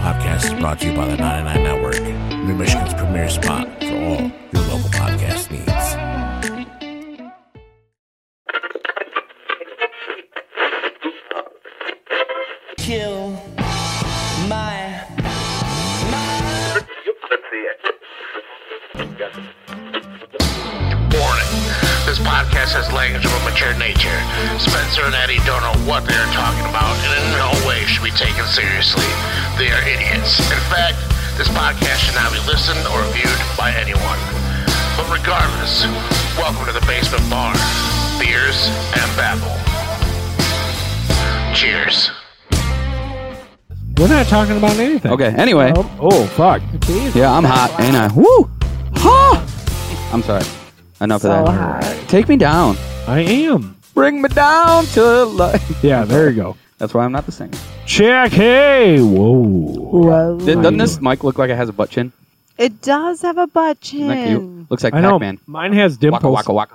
podcast is brought to you by the 99 Network, New Michigan's premier spot for all your local podcast needs. Kill my Warning. This podcast has language of a mature nature. Spencer and Eddie don't know what they are talking about and in no way should be taken seriously. They are idiots. In fact, this podcast should not be listened or viewed by anyone. But regardless, welcome to the Basement Bar. Beers and babble. Cheers. We're not talking about anything. Okay, anyway. Oh fuck. Yeah, I'm hot, ain't I? Woo! Ha! I'm sorry. Enough of that. hot. Take me down. I am. Bring me down to life. Yeah, there you go. That's why I'm not the singer. Check. Hey. Whoa. Whoa. Doesn't this mic look like it has a butt chin? It does have a butt Isn't that cute? chin. Looks like I know. Pac-Man. Mine has dimples. Waka waka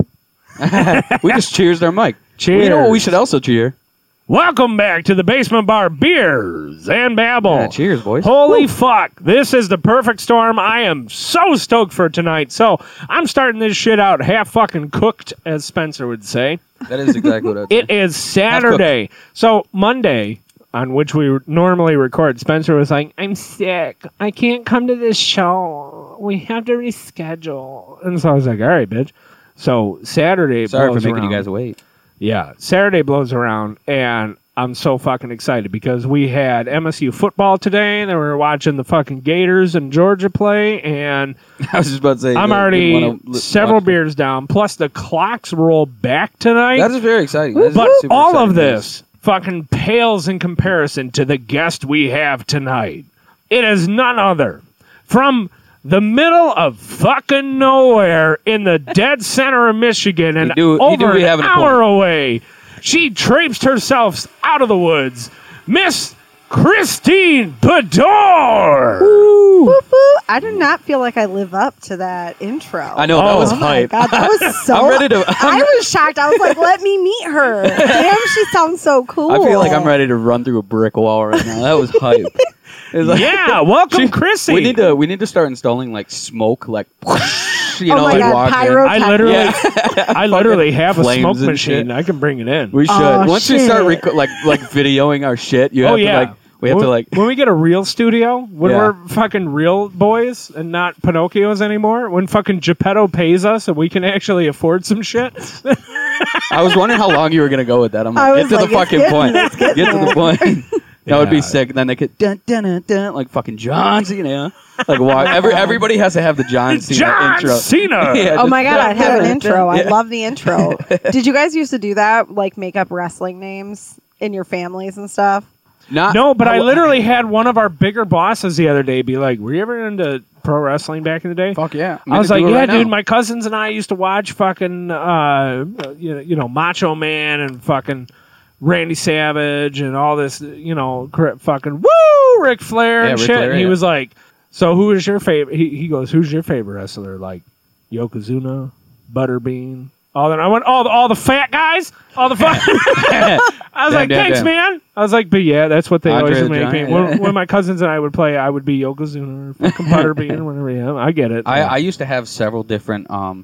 waka. We just cheers our mic. Cheers. You know what we should also cheer? Welcome back to the Basement Bar Beers and Babble. Yeah, cheers, boys. Holy fuck. This is the perfect storm. I am so stoked for tonight. So I'm starting this shit out half fucking cooked, as Spencer would say. That is exactly what I would say. It is Saturday. So Monday, on which we normally record, Spencer was like, I'm sick. I can't come to this show. We have to reschedule. And so I was like, all right, bitch. So Saturday Sorry for blows making around. you guys wait. Yeah, Saturday blows around, and I'm so fucking excited because we had MSU football today, and then we were watching the fucking Gators and Georgia play, and I was just about to say. I'm already several beers down, plus the clocks roll back tonight. That is very exciting. That is But super all exciting of news. this fucking pales in comparison to the guest we have tonight. It is none other from the middle of fucking nowhere in the dead center of Michigan and He do over be an having a hour away. She traipsed herself out of the woods. Miss Christine Bedore. Whoop, whoop. I do not feel like I live up to that intro. I know, that was Oh my hype. God, that was so. I'm ready to- I was shocked. I was like, "Let me meet her." Damn, she sounds so cool. I feel like I'm ready to run through a brick wall right now. That was hype. It's like- Yeah, welcome, Chrissy. We need to start installing like smoke, like you Oh know, my like God, walk in. pyrotechnics. I literally have a Flames smoke and machine. shit. I can bring it in. We should. Oh, Once we start shit. like videoing our shit, you have to like we have to like when we get a real studio, when Yeah. we're fucking real boys and not Pinocchios anymore, when fucking Geppetto pays us and we can actually afford some shit. I was wondering how long you were gonna go with that. I'm I like, was get to like, the it's fucking getting- point. it's getting Get to the there. point. That would be Yeah. sick. And then they could dun dun dun dun like fucking John Cena. Like walk. Everybody has to have the John Cena John intro. Cena. Yeah, Oh just my God, dun, I'd have dun, an intro. I yeah. love the intro. Did you guys used to do that? Like make up wrestling names in your families and stuff? Not, No, but I literally had one of our bigger bosses the other day be like, "Were you ever into pro wrestling back in the day?" Fuck yeah. I was like, Do it "Yeah, right dude. now. My cousins and I used to watch fucking, you know, Macho Man and fucking Randy Savage and all this, you know, fucking woo, Ric Flair Yeah, and Ric shit." Flair, and he yeah. was like, "So who is your favorite?" He goes, "Who's your favorite wrestler?" Like Yokozuna, Butterbean. All that. I went all the fat guys, all the fucking. I was like, Damn, thanks, damn. man. I was like, but yeah, that's what they Andre always the make me. Giant, When, yeah. when my cousins and I would play, I would be Yokozuna or fucking Butterbean, whatever. Yeah, I get it. I used to have several different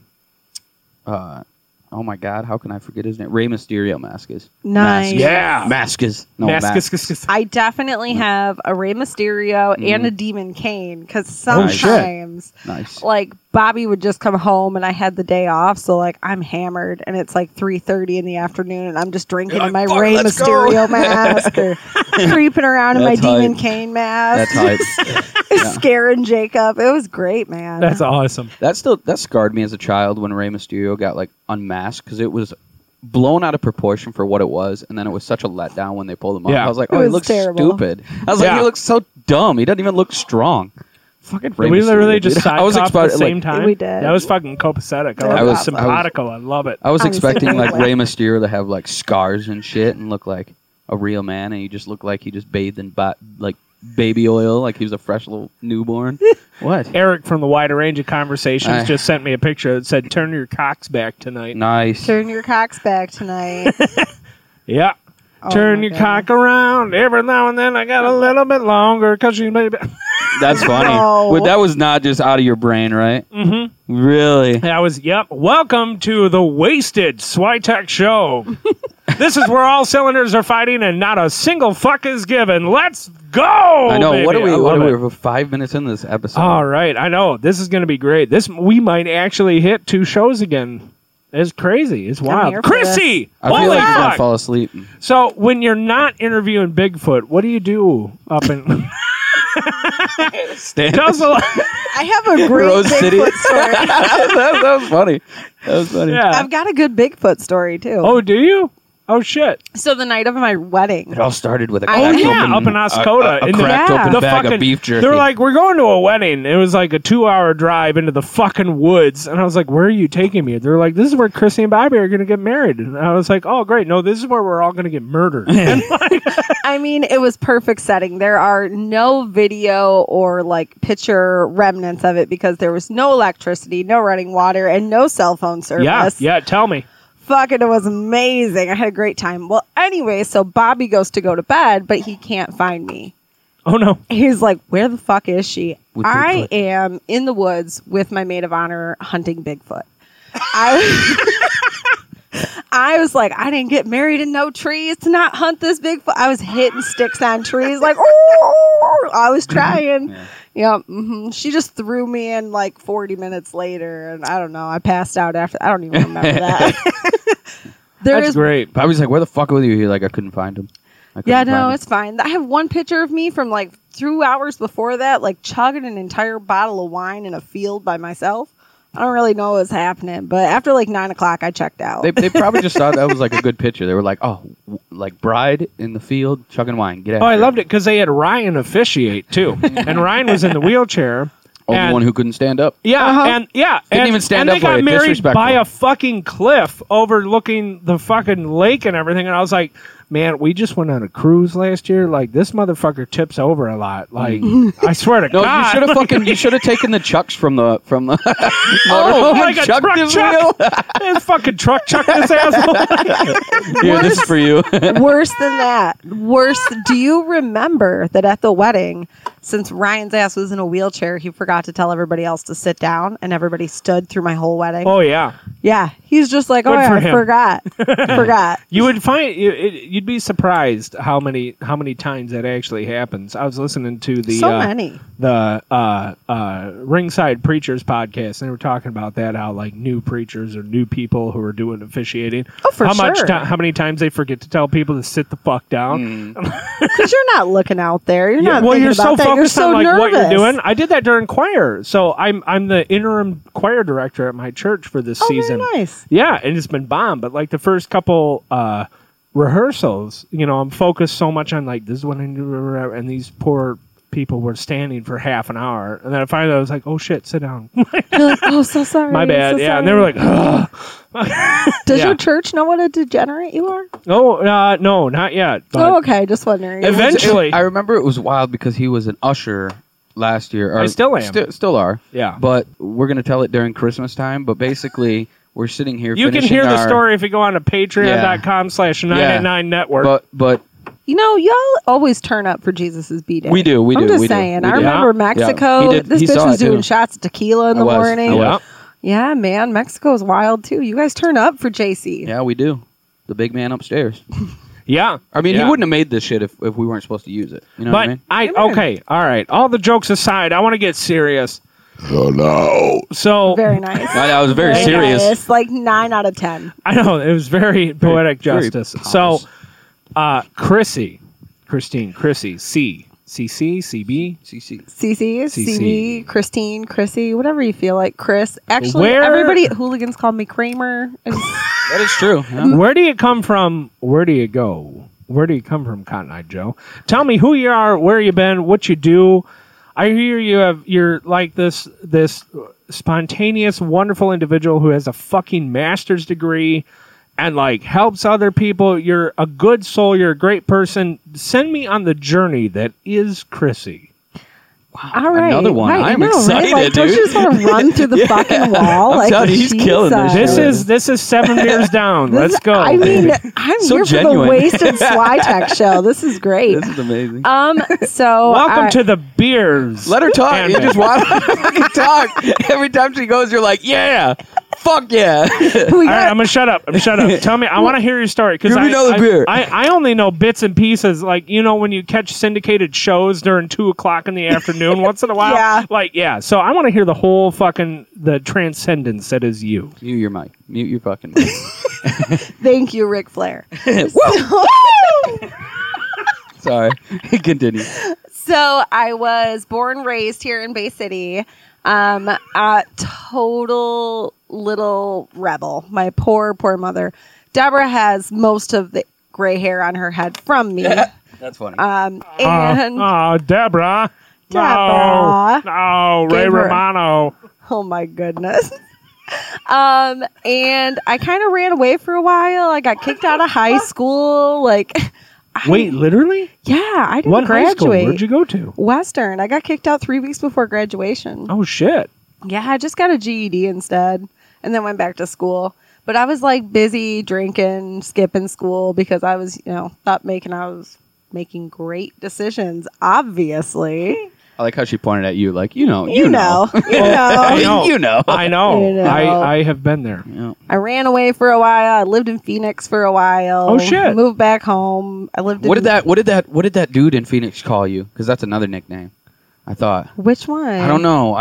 oh my god, how can I forget his name? Rey Mysterio masks. Nice. yeah, Masks. No, masks. I definitely have a Rey Mysterio and a Demon Kane because Oh, shit. sometimes, Nice. like Bobby would just come home and I had the day off, so like I'm hammered and it's like 3:30 in the afternoon and I'm just drinking in my "Fuck, Rey let's go." Mysterio mask or creeping around in my That's hype. Demon Kane mask, That's hype. scaring Jacob. It was great, man. That's awesome. That scarred me as a child when Rey Mysterio got like unmasked because it was blown out of proportion for what it was, and then it was such a letdown when they pulled him off. Yeah. I was like, It oh, he was looks terrible. stupid. I was like, Yeah. he looks so dumb. He doesn't even look strong. Fucking Rey we Mysterio, literally dude. just side I was at the expecting same like, time. We did. That was fucking copacetic. I That love was it. awesome. Simpatico. I love it. I was I was expecting like thinking, Rey Mysterio to have like scars and shit and look like a real man, and he just looked like he just bathed in like baby oil, like he was a fresh little newborn. What? Eric from the Wider Range of Conversations Aye. just sent me a picture that said, "Turn your cocks back tonight." Nice. Turn your cocks back tonight. Yeah. Turn my your cock around. Every now and then I got a little bit longer because you maybe. That's funny. No. Well, that was not just out of your brain, right? Mm-hmm. Really? That was, yep. Welcome to the Wasted Switek Show. This is where all cylinders are fighting and not a single fuck is given. Let's go! I know. Baby. What are we? I What love are it. we? We're 5 minutes in this episode. All right. I know. This is going to be great. We might actually hit 2 shows again. It's crazy. It's I'm wild. here for Chrissy! I feel Holy like you're gonna fuck! fall asleep. So when you're not interviewing Bigfoot, what do you do up in... Stand Tell us a lot. I have a great Rose City. Bigfoot story. that was funny. That was funny. Yeah. I've got a good Bigfoot story too. Oh, do you? Oh, shit. So the night of my wedding, It all started with a Oh, cracked yeah, open, up in Oscoda, a in the- cracked Yeah. open The bag fucking- of beef jerky. They're like, we're going to a wedding. It was like a 2-hour drive into the fucking woods. And I was like, where are you taking me? They're like, this is where Chrissy and Bobby are going to get married. And I was like, oh, great. No, this is where we're all going to get murdered. And I mean, it was perfect setting. There are no video or like picture remnants of it because there was no electricity, no running water, and no cell phone service. yeah, tell me. Fucking, it was amazing. I had a great time. Well, anyway, so Bobby goes to go to bed, but he can't find me. Oh, no. He's like, where the fuck is she? With I Bigfoot. am in the woods with my maid of honor hunting Bigfoot. I was like, I didn't get married in no trees to not hunt this Bigfoot. I was hitting sticks on trees like, oh, I was trying. Yeah. She just threw me in like 40 minutes later, and I don't know. I passed out after. I don't even remember that. That's great. Bobby's like, where the fuck were you? You're like, I couldn't find him. Yeah, no, it's fine. I have one picture of me from like 2 hours before that, like chugging an entire bottle of wine in a field by myself. I don't really know what's happening, but after like 9 o'clock, I checked out. They probably just thought that was like a good picture. They were like, oh, like bride in the field, chugging wine. Get out. Oh, I loved it because they had Ryan officiate, too. And Ryan was in the wheelchair. Oh, the and- one who couldn't stand up. Yeah, and Didn't even stand and up for they it. got married Disrespectful. by a fucking cliff overlooking the fucking lake and everything. And I was like, man, we just went on a cruise last year. Like, this motherfucker tips over a lot. Like, I swear to No, God. you should have fucking. You should have taken the chucks from the. Oh, motorhome like and a chucked truck his chuck. wheel. This fucking truck chucked this asshole. Here, this is for you. Worse than that. Worse. Do you remember that at the wedding, since Ryan's ass was in a wheelchair, he forgot to tell everybody else to sit down, and everybody stood through my whole wedding? Oh, yeah. Yeah, he's just like, Good oh, for yeah, I him. forgot. You would find you'd be surprised how many times that actually happens. I was listening to the So many. Ringside Preachers podcast, and they were talking about that, how like new preachers or new people who are doing officiating. Oh, for how sure. how many times they forget to tell people to sit the fuck down. Because you're not looking out there. You're not well, thinking you're about so that. focused You're so on like what you're nervous. doing. I did that during choir, so I'm the interim choir director at my church for this Oh, season. very nice. Yeah, and it's been bomb. But like the first couple rehearsals, I'm focused so much on like this is what I do, and these poor people were standing for half an hour, and then I finally was like, oh shit, sit down. You're like, oh, so sorry. My bad. so Yeah, and sorry. they were like, ugh. Does yeah. your church know what a degenerate you are? Oh, no, not yet. But Oh, okay. Just wondering. Eventually- I remember it was wild because he was an usher last year. Or I still am. Still are. Yeah. But we're gonna tell it during Christmas time. But basically, we're sitting here. you can finishing hear the our- story if you go on to patreon.com/989 network. But y'all always turn up for Jesus' B-Day. We do, we I'm do, just we do, saying. we I do. remember Yeah. Mexico. Yeah. He did- This he bitch saw was it, doing too. shots of tequila in the I was. morning. Yeah. Yeah, man. Mexico's wild, too. You guys turn up for JC. yeah, we do. The big man upstairs. Yeah. I mean, Yeah. he wouldn't have made this shit if we weren't supposed to use it. You know what I mean? Okay, all right. All the jokes aside, I want to get serious. Oh no. So Very nice. That was very Very serious. nice. Like 9 out of 10. I know it was very poetic very justice. pompous. So, Christine, CC, CB. CC. CC, CB, Christine, Chrissy, whatever you feel like. Chris. Actually, Where- everybody at Hooligans called me Kramer. That is true. Yeah. Where do you come from? Where do you go? Where do you come from, Cotton Eye Joe? Tell me who you are, where you been, what you do. I hear you're like this spontaneous, wonderful individual who has a fucking master's degree and like helps other people. You're a good soul. You're a great person. Send me on the journey that is Chrissy. All right. Another one. Right, I'm I know, excited, right? Like, don't you dude. just want to run through the fucking wall? I'm Like, telling you, he's killing this Jesus. This is 7 beers down. Let's go. I mean, I'm So here for genuine. the Wasted Slytech show. This is great. This is amazing. So Welcome to the beers. Let her talk. And You just want to fucking talk. Every time she goes, you're like, yeah. Fuck yeah. we All right, got, I'm gonna shut up. Tell me. I want to hear your story because Give me another beer. I only know bits and pieces. Like when you catch syndicated shows during 2:00 in the afternoon once in a while. Yeah. So I want to hear the whole the transcendence that is you. Mute your mic. Mute your fucking mic. thank you, Ric Flair. Sorry. Continue. So I was born, raised here in Bay City. A total little rebel. My poor mother. Deborah has most of the gray hair on her head from me. That's funny. And Deborah. Deborah. No, Ray Give her- Romano. oh my goodness. And I kind of ran away for a while. I got kicked out of high school. Like, Wait, literally? yeah, I didn't What high school? graduate. Where'd you go to? Western. I got kicked out 3 weeks before graduation. Oh shit. Yeah, I just got a GED instead and then went back to school. But I was like busy drinking, skipping school because I was, I was making great decisions, obviously. I like how she pointed at you, like, you know. I know. You know. I know. You know. I have been there. Yeah. I ran away for a while. I lived in Phoenix for a while. Oh, shit. Moved back home. I lived What in did that dude in Phoenix call you? Because that's another nickname. I thought. Which one? I don't know.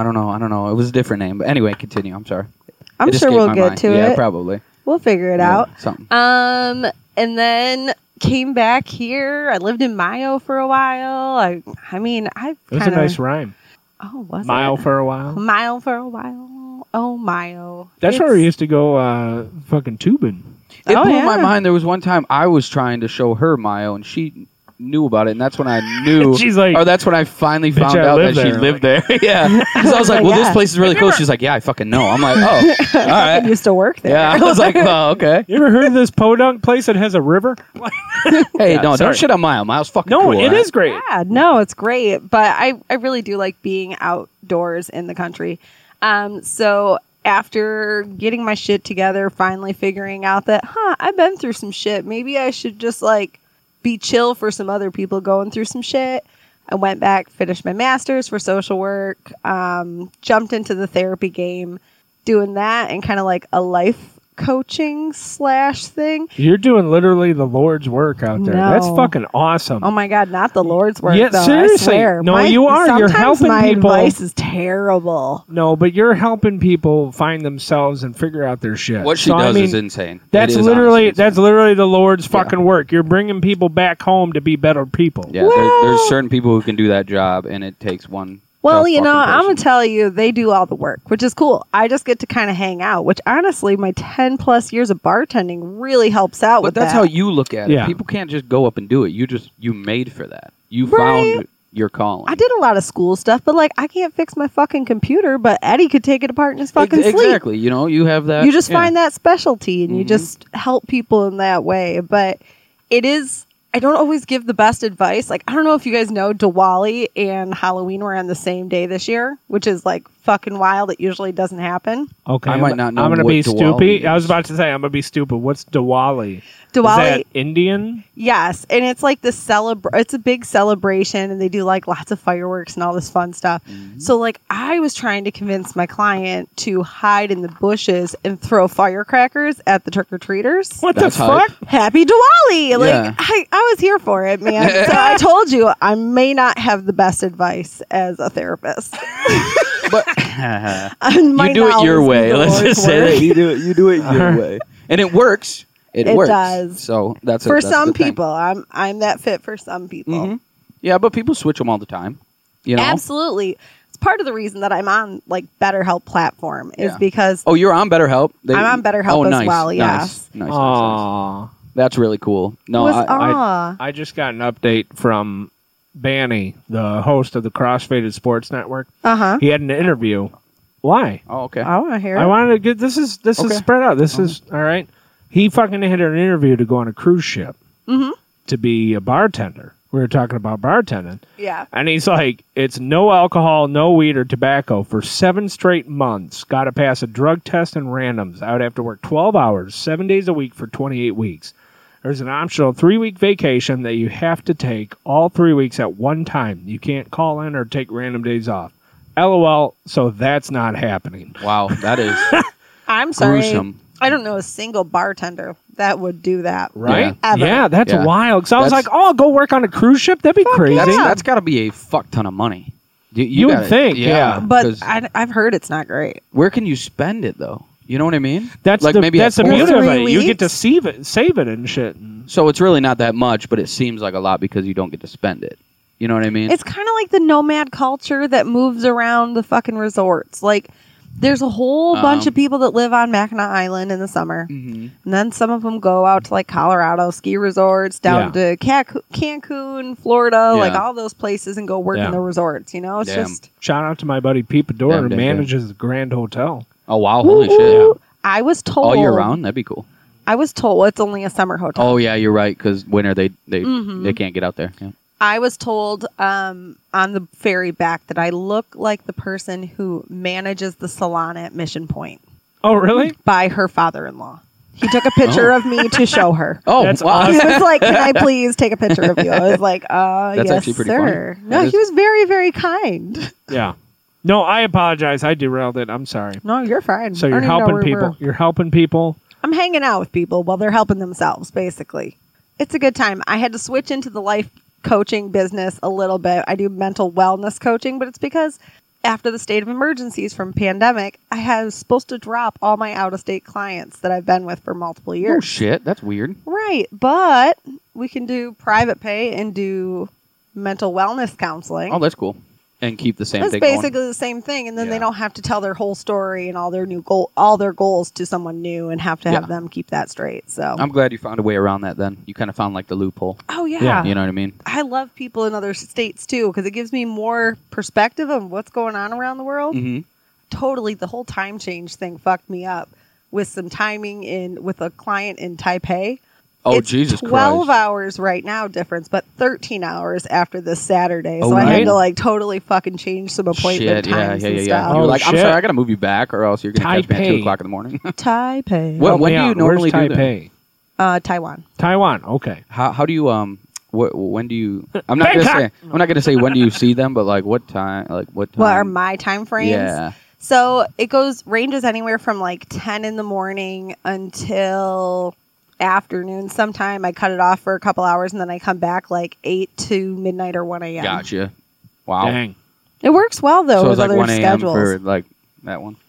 It was a different name. But anyway, continue. I'm sorry. I'm It sure escaped we'll my get mind. to Yeah, it. probably. We'll figure it Yeah, out. Something. And then came back here. I lived in Mayo for a while. I mean, I've It was kind a nice rhyme. Oh, was Mile it? for a while. Mile for a while. Oh, Mayo. That's where we used to go fucking tubing. It Oh, blew yeah. my mind. There was one time I was trying to show her Mayo, and she knew about it, and that's when I knew. She's like, or that's when I finally "Bitch, found I out live that she there." lived there. Yeah, because I was like, "Well, this Yeah. place is really cool." She's like, "Yeah, I fucking know." I'm like, "Oh, all I right." used to work there. Yeah, I was like, "Oh, okay." You ever heard of this podunk place that has a river? Hey, Yeah, no, sorry. don't shit on Mile. Mile's fucking No, cool. it right? is great. Yeah, no, it's great. But I really do like being outdoors in the country. So after getting my shit together, finally figuring out that, I've been through some shit. Maybe I should just like be chill for some other people going through some shit. I went back, finished my master's for social work, jumped into the therapy game, doing that and kind of like a life coaching / thing. You're doing literally the Lord's work out there. No. That's fucking awesome. Oh my God, not the Lord's work. Yeah, though, seriously. I swear. No, you are. You're sometimes helping my people. advice is terrible. No, but you're helping people find themselves and figure out their shit. What she So, does I mean, is insane. That's It is literally honestly that's insane. literally the Lord's fucking work. You're bringing people back home to be better people. Yeah, there's certain people who can do that job, and it takes one. Well, tough I'm fucking going to person. tell you, they do all the work, which is cool. I just get to kind of hang out, which honestly, my 10 plus years of bartending really helps out But with that's that. how you look at it. Yeah. People can't just go up and do it. You made for that. You Right. found your calling. I did a lot of school stuff, but like, I can't fix my fucking computer, but Eddie could take it apart in his fucking sleep. Exactly. You know, you have that. You just yeah. find that specialty and you Mhm. just help people in that way. But it is, I don't always give the best advice. Like, I don't know if you guys know, Diwali and Halloween were on the same day this year, which is like fucking wild. It usually doesn't happen. Okay, I might not know I'm gonna what be Diwali stupid. I was is. about to say I'm gonna be stupid. What's Diwali? Diwali, Is that Indian? yes, and it's like this it's a big celebration, and they do like lots of fireworks and all this fun stuff. Mm-hmm. So like, I was trying to convince my client to hide in the bushes and throw firecrackers at the trick-or-treaters. What That's the hype. fuck? Happy Diwali! Like, Yeah. I was here for it, man. So I told you, I may not have the best advice as a therapist. But You you do it your way. Let's just say that you do it your way, and it works. It works. does. So that's for that's some the thing. people. I'm that fit for some people. Mhm. Yeah, but people switch them all the time. You know. Absolutely. It's part of the reason that I'm on like BetterHelp platform is Yeah. because Oh, you're on BetterHelp. I'm on BetterHelp as well, Nice. yes. Nice. Aw. That's really cool. No, was I, I just got an update from Banny, the host of the Crossfaded Sports Network. uh-huh. He had an interview. Why? oh, okay. I want to hear I it. wanted to get this is Okay. spread out. This is all right. He fucking had an interview to go on a cruise ship Mhm. to be a bartender. We were talking about bartending. Yeah. And he's like, it's no alcohol, no weed or tobacco for 7 straight months. Got to pass a drug test and randoms. I would have to work 12 hours, 7 days a week for 28 weeks. There's an optional 3-week vacation that you have to take all 3 weeks at one time. You can't call in or take random days off. LOL, so that's not happening. Wow, that is I'm sorry. gruesome. I don't know a single bartender that would do that. Right? Ever. Yeah, that's Yeah. wild. So I was That's- like, oh, I'll go work on a cruise ship? That'd be crazy. That's got to be a fuck ton of money. You would think, yeah. But 'cause I've heard it's not great. where can you spend it though? You know what I mean? That's like the, maybe that's the at beauty Florida. of it. 3 You get to weeks? save it and shit. So it's really not that much, but it seems like a lot because you don't get to spend it. You know what I mean? It's kind of like the nomad culture that moves around the fucking resorts. Like, there's a whole bunch of people that live on Mackinac Island in the summer. Mhm. And then some of them go out to like Colorado ski resorts, down to Cancun, Florida, like all those places and go work in the resorts. You know, it's Damn. just. Shout out to my buddy Pete Bedore, Damn, who damn, manages the Grand Hotel. Oh wow, holy shit! Ooh. I was told All year round, that'd be cool. I was told well, it's only a summer hotel. Oh yeah, you're right. Because winter they Mm-hmm. they can't get out there. Yeah. I was told on the ferry back that I look like the person who manages the salon at Mission Point Oh, really? by her father-in-law. He took a picture of me to show her. Oh, That's wow. He was like, "Can I please take a picture of you?" I was like, That's yes, actually pretty sir." funny. No, That is- he was very, very kind. Yeah. No, I apologize. I derailed it. I'm sorry. No, you're fine. So I you're don't even know helping where we people. were. You're helping people. I'm hanging out with people while they're helping themselves, basically. It's a good time. I had to switch into the life coaching business a little bit. I do mental wellness coaching, but it's because after the state of emergencies from pandemic, I was supposed to drop all my out-of-state clients that I've been with for multiple Oh years. shit, that's weird. Right, but we can do private pay and do mental wellness counseling. Oh, that's cool. And keep the same It's thing basically going. the same thing, and then Yeah. they don't have to tell their whole story and all their goals to someone new, and have to have Yeah. them keep that straight. So, I'm glad you found a way around that. Then you kind of found like the loophole. oh Yeah. yeah, You know what I mean? I love people in other states too because it gives me more perspective of what's going on around the world. Mm-hmm. Totally, the whole time change thing fucked me up with some timing with a client in Taipei. Oh It's Jesus 12 Christ! hours right now difference, but 13 hours after this Saturday. Oh, So I had right. to like totally fucking change some appointment Shit, yeah, times yeah, and yeah. stuff. You're Oh, like, I'm shit. sorry, I gotta move you back, or else you're gonna catch me at Taipei. 2:00 in the morning. Taipei. What- Help when me do you out. normally Where's do that? Taipei? Taiwan. Taiwan. Okay. How do you when do you? I'm not gonna say when do you see them, but like what time? Like what time? What are my time frames? Yeah. So it ranges anywhere from like 10 in the morning until afternoon. Sometime I cut it off for a couple hours and then I come back like 8 to midnight or 1 a.m. Gotcha. Wow. Dang. It works well though So with it's like other 1 a.m. schedules. for like that one.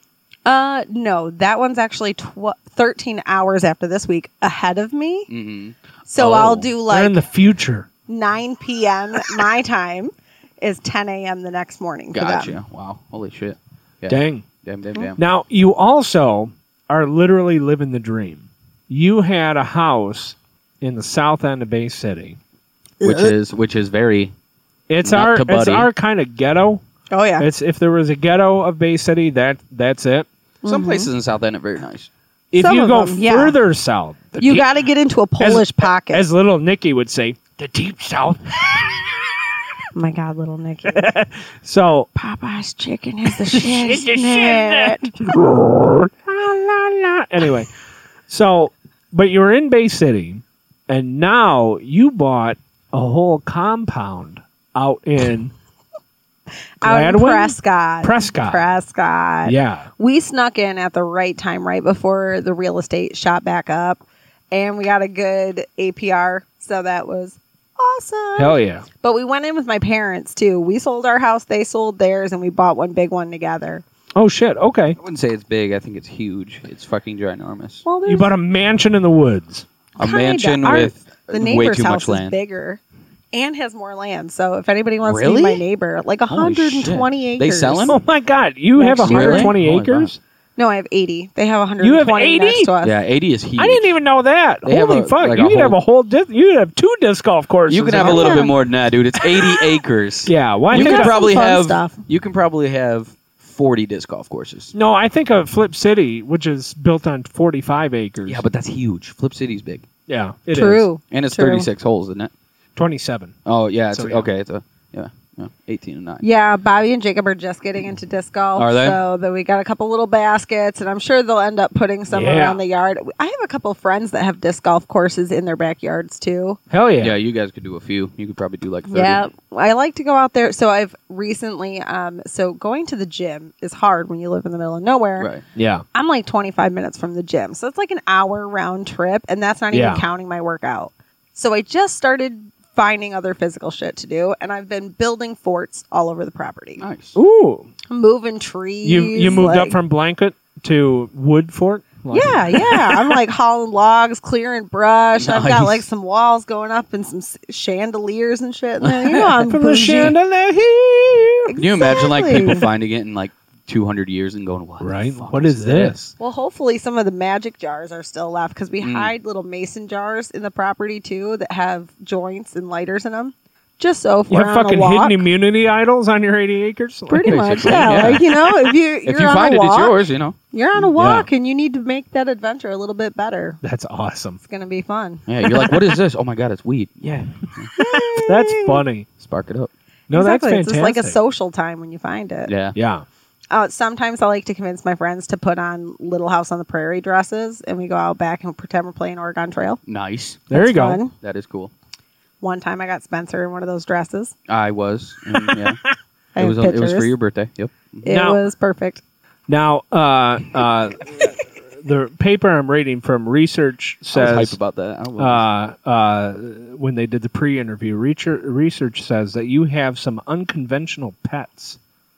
No, that one's actually 13 hours after this week ahead of me. Mm-hmm. So Oh. I'll do They're like in the future. 9 p.m. my time is 10 a.m. the next morning. For them. Gotcha. Wow. Holy shit. Yeah. Dang. Damn. Now, you also are literally living the dream. You had a house in the south end of Bay City. Which is very. It's Not to it's buddy. our kind of ghetto. Oh yeah. It's if there was a ghetto of Bay City, that's it. Some places in South End are very nice. If Some you of go them, yeah. further south, the You deep- got to get into a Polish pocket. as little Nicky would say, the deep south. Oh my God, little Nicky. So Popeye's chicken is the shit. It's the isn't shit. it? la, la, la. Anyway, so but you were in Bay City, and now you bought a whole compound out in Out in Gladwin? Prescott. Prescott. Yeah. We snuck in at the right time, right before the real estate shot back up, and we got a good APR. So that was awesome. Hell yeah. But we went in with my parents too. We sold our house, they sold theirs, and we bought one big one together. Oh shit. Okay. I wouldn't say it's big. I think it's huge. It's fucking ginormous. Well, You bought a mansion in the woods. A kinda. mansion Our- with the way neighbor's too house much land. is bigger and has more land. So if anybody wants to Really? be my neighbor, like Holy 120 shit. acres. They selling? Oh my God. You have Next year. 120 Really? acres? No, I have 80. They have 120 You have 80? next to us. Yeah, 80 is huge. I didn't even know that. They have Holy a- fuck. like You a could have whole- a whole you could have 2 disc golf courses. You can in have a there. little Yeah. bit more than that, dude. It's 80 acres. Yeah. Why You think can of- probably fun have stuff. you can probably have 40 disc golf courses. No, I think of Flip City, which is built on 45 acres. Yeah, but that's huge. Flip City's big. yeah, it is. True. And it's True. 36 holes, isn't it? 27. Oh yeah, it's So, yeah. okay. It's 18 and 9. Yeah, Bobby and Jacob are just getting into disc golf. Are they? So that we got a couple little baskets, and I'm sure they'll end up putting some Yeah. around the yard. I have a couple friends that have disc golf courses in their backyards too. Hell yeah. Yeah, you guys could do a few. You could probably do like 30. Yeah, I like to go out there. So I've recently, so going to the gym is hard when you live in the middle of nowhere. Right. Yeah. I'm like 25 minutes from the gym. So it's like an hour round trip, and that's not Yeah. even counting my workout. So I just started finding other physical shit to do, and I've been building forts all over the property. Nice. Ooh. Moving trees. You moved up like- from blanket to wood fort? Like- Yeah. I'm like hauling logs, clearing brush. I've got Nice. like some walls going up and some chandeliers and shit. And then, you know, I'm From the bougie. chandelier here. Can you imagine like Exactly. people finding it in like 200 years and going, what the Right? fuck What is this? Well, hopefully some of the magic jars are still left because we Mm. hide little mason jars in the property too that have joints and lighters in them. Just so if You we're have on fucking a walk, hidden immunity idols on your 80 acres? pretty much, Basically, yeah. yeah. Like, you know, if you're If you on find a it, walk, it's yours, you know. You're on a walk and you need to make that adventure a little bit better. That's awesome. It's gonna be fun. Yeah, you're like, what is this? Oh my God, it's weed. Yeah. That's funny. Spark it up. No, Exactly. that's It's fantastic. just like a social time when you find it. Yeah. Yeah. Sometimes I like to convince my friends to put on Little House on the Prairie dresses, and we go out back and pretend we're playing Oregon Trail. Nice. There That's you go. fun. That is cool. One time I got Spencer in one of those dresses. I was. And, yeah. I It have was pictures. for your birthday. Yep. It Now- was perfect. Now, the paper I'm reading from research I was hype says about that. I was. when they did the pre-interview, research says that you have some unconventional pets.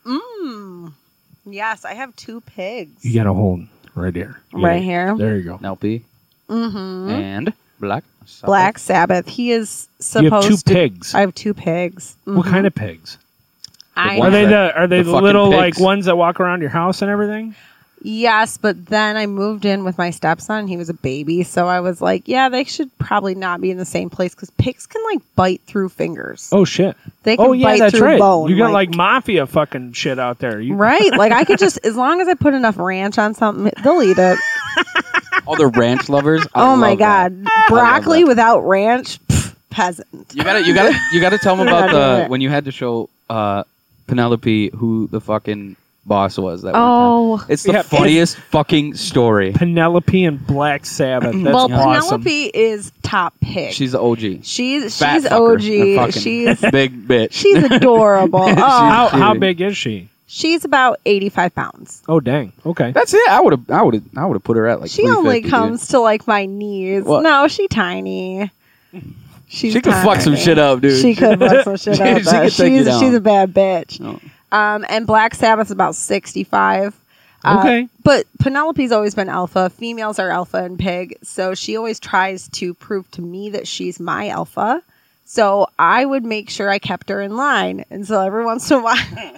Yes, I have 2 pigs. You got to hold right here. Right here. There you go. LP. Mm-hmm. And Black. Sabbath. Black Sabbath. He is You have supposed 2 to. pigs. I have 2 pigs. What kind of pigs? I ones Are they that- the the fucking little pigs. like ones that walk around your house and everything? Yes, but then I moved in with my stepson. He was a baby, so I was like, yeah, they should probably not be in the same place because pigs can like bite through fingers. Oh shit! They can Oh yeah, bite that's through right. bone. You got like mafia fucking shit out there. You, right? Like I could just, as long as I put enough ranch on something, they'll eat it. All the ranch lovers. I Oh my love that. god, broccoli that. without ranch, peasant. You gotta tell them We're not about doing it. when you had to show Penelope who the fucking boss was. That Oh. one time. It's the Yeah, funniest fucking story. Penelope and Black Sabbath. That's Well, awesome. Penelope is top pig. She's the OG. she's Fat fucker. OG. Fucking She's big bitch. she's adorable. Oh, How Dude. big is she? she's about 85 pounds. Oh dang. Okay. That's it. I would have put her at like. She only 350, comes to like my knees. What? No, she tiny. She's Dude. She could fuck some tiny. shit up, dude. She could fuck some shit She up. could take you down. She's a bad bitch. Oh. And Black Sabbath's about 65. Okay. But Penelope's always been alpha. Females are alpha and pig. So she always tries to prove to me that she's my alpha. So I would make sure I kept her in line. And so every once in a while,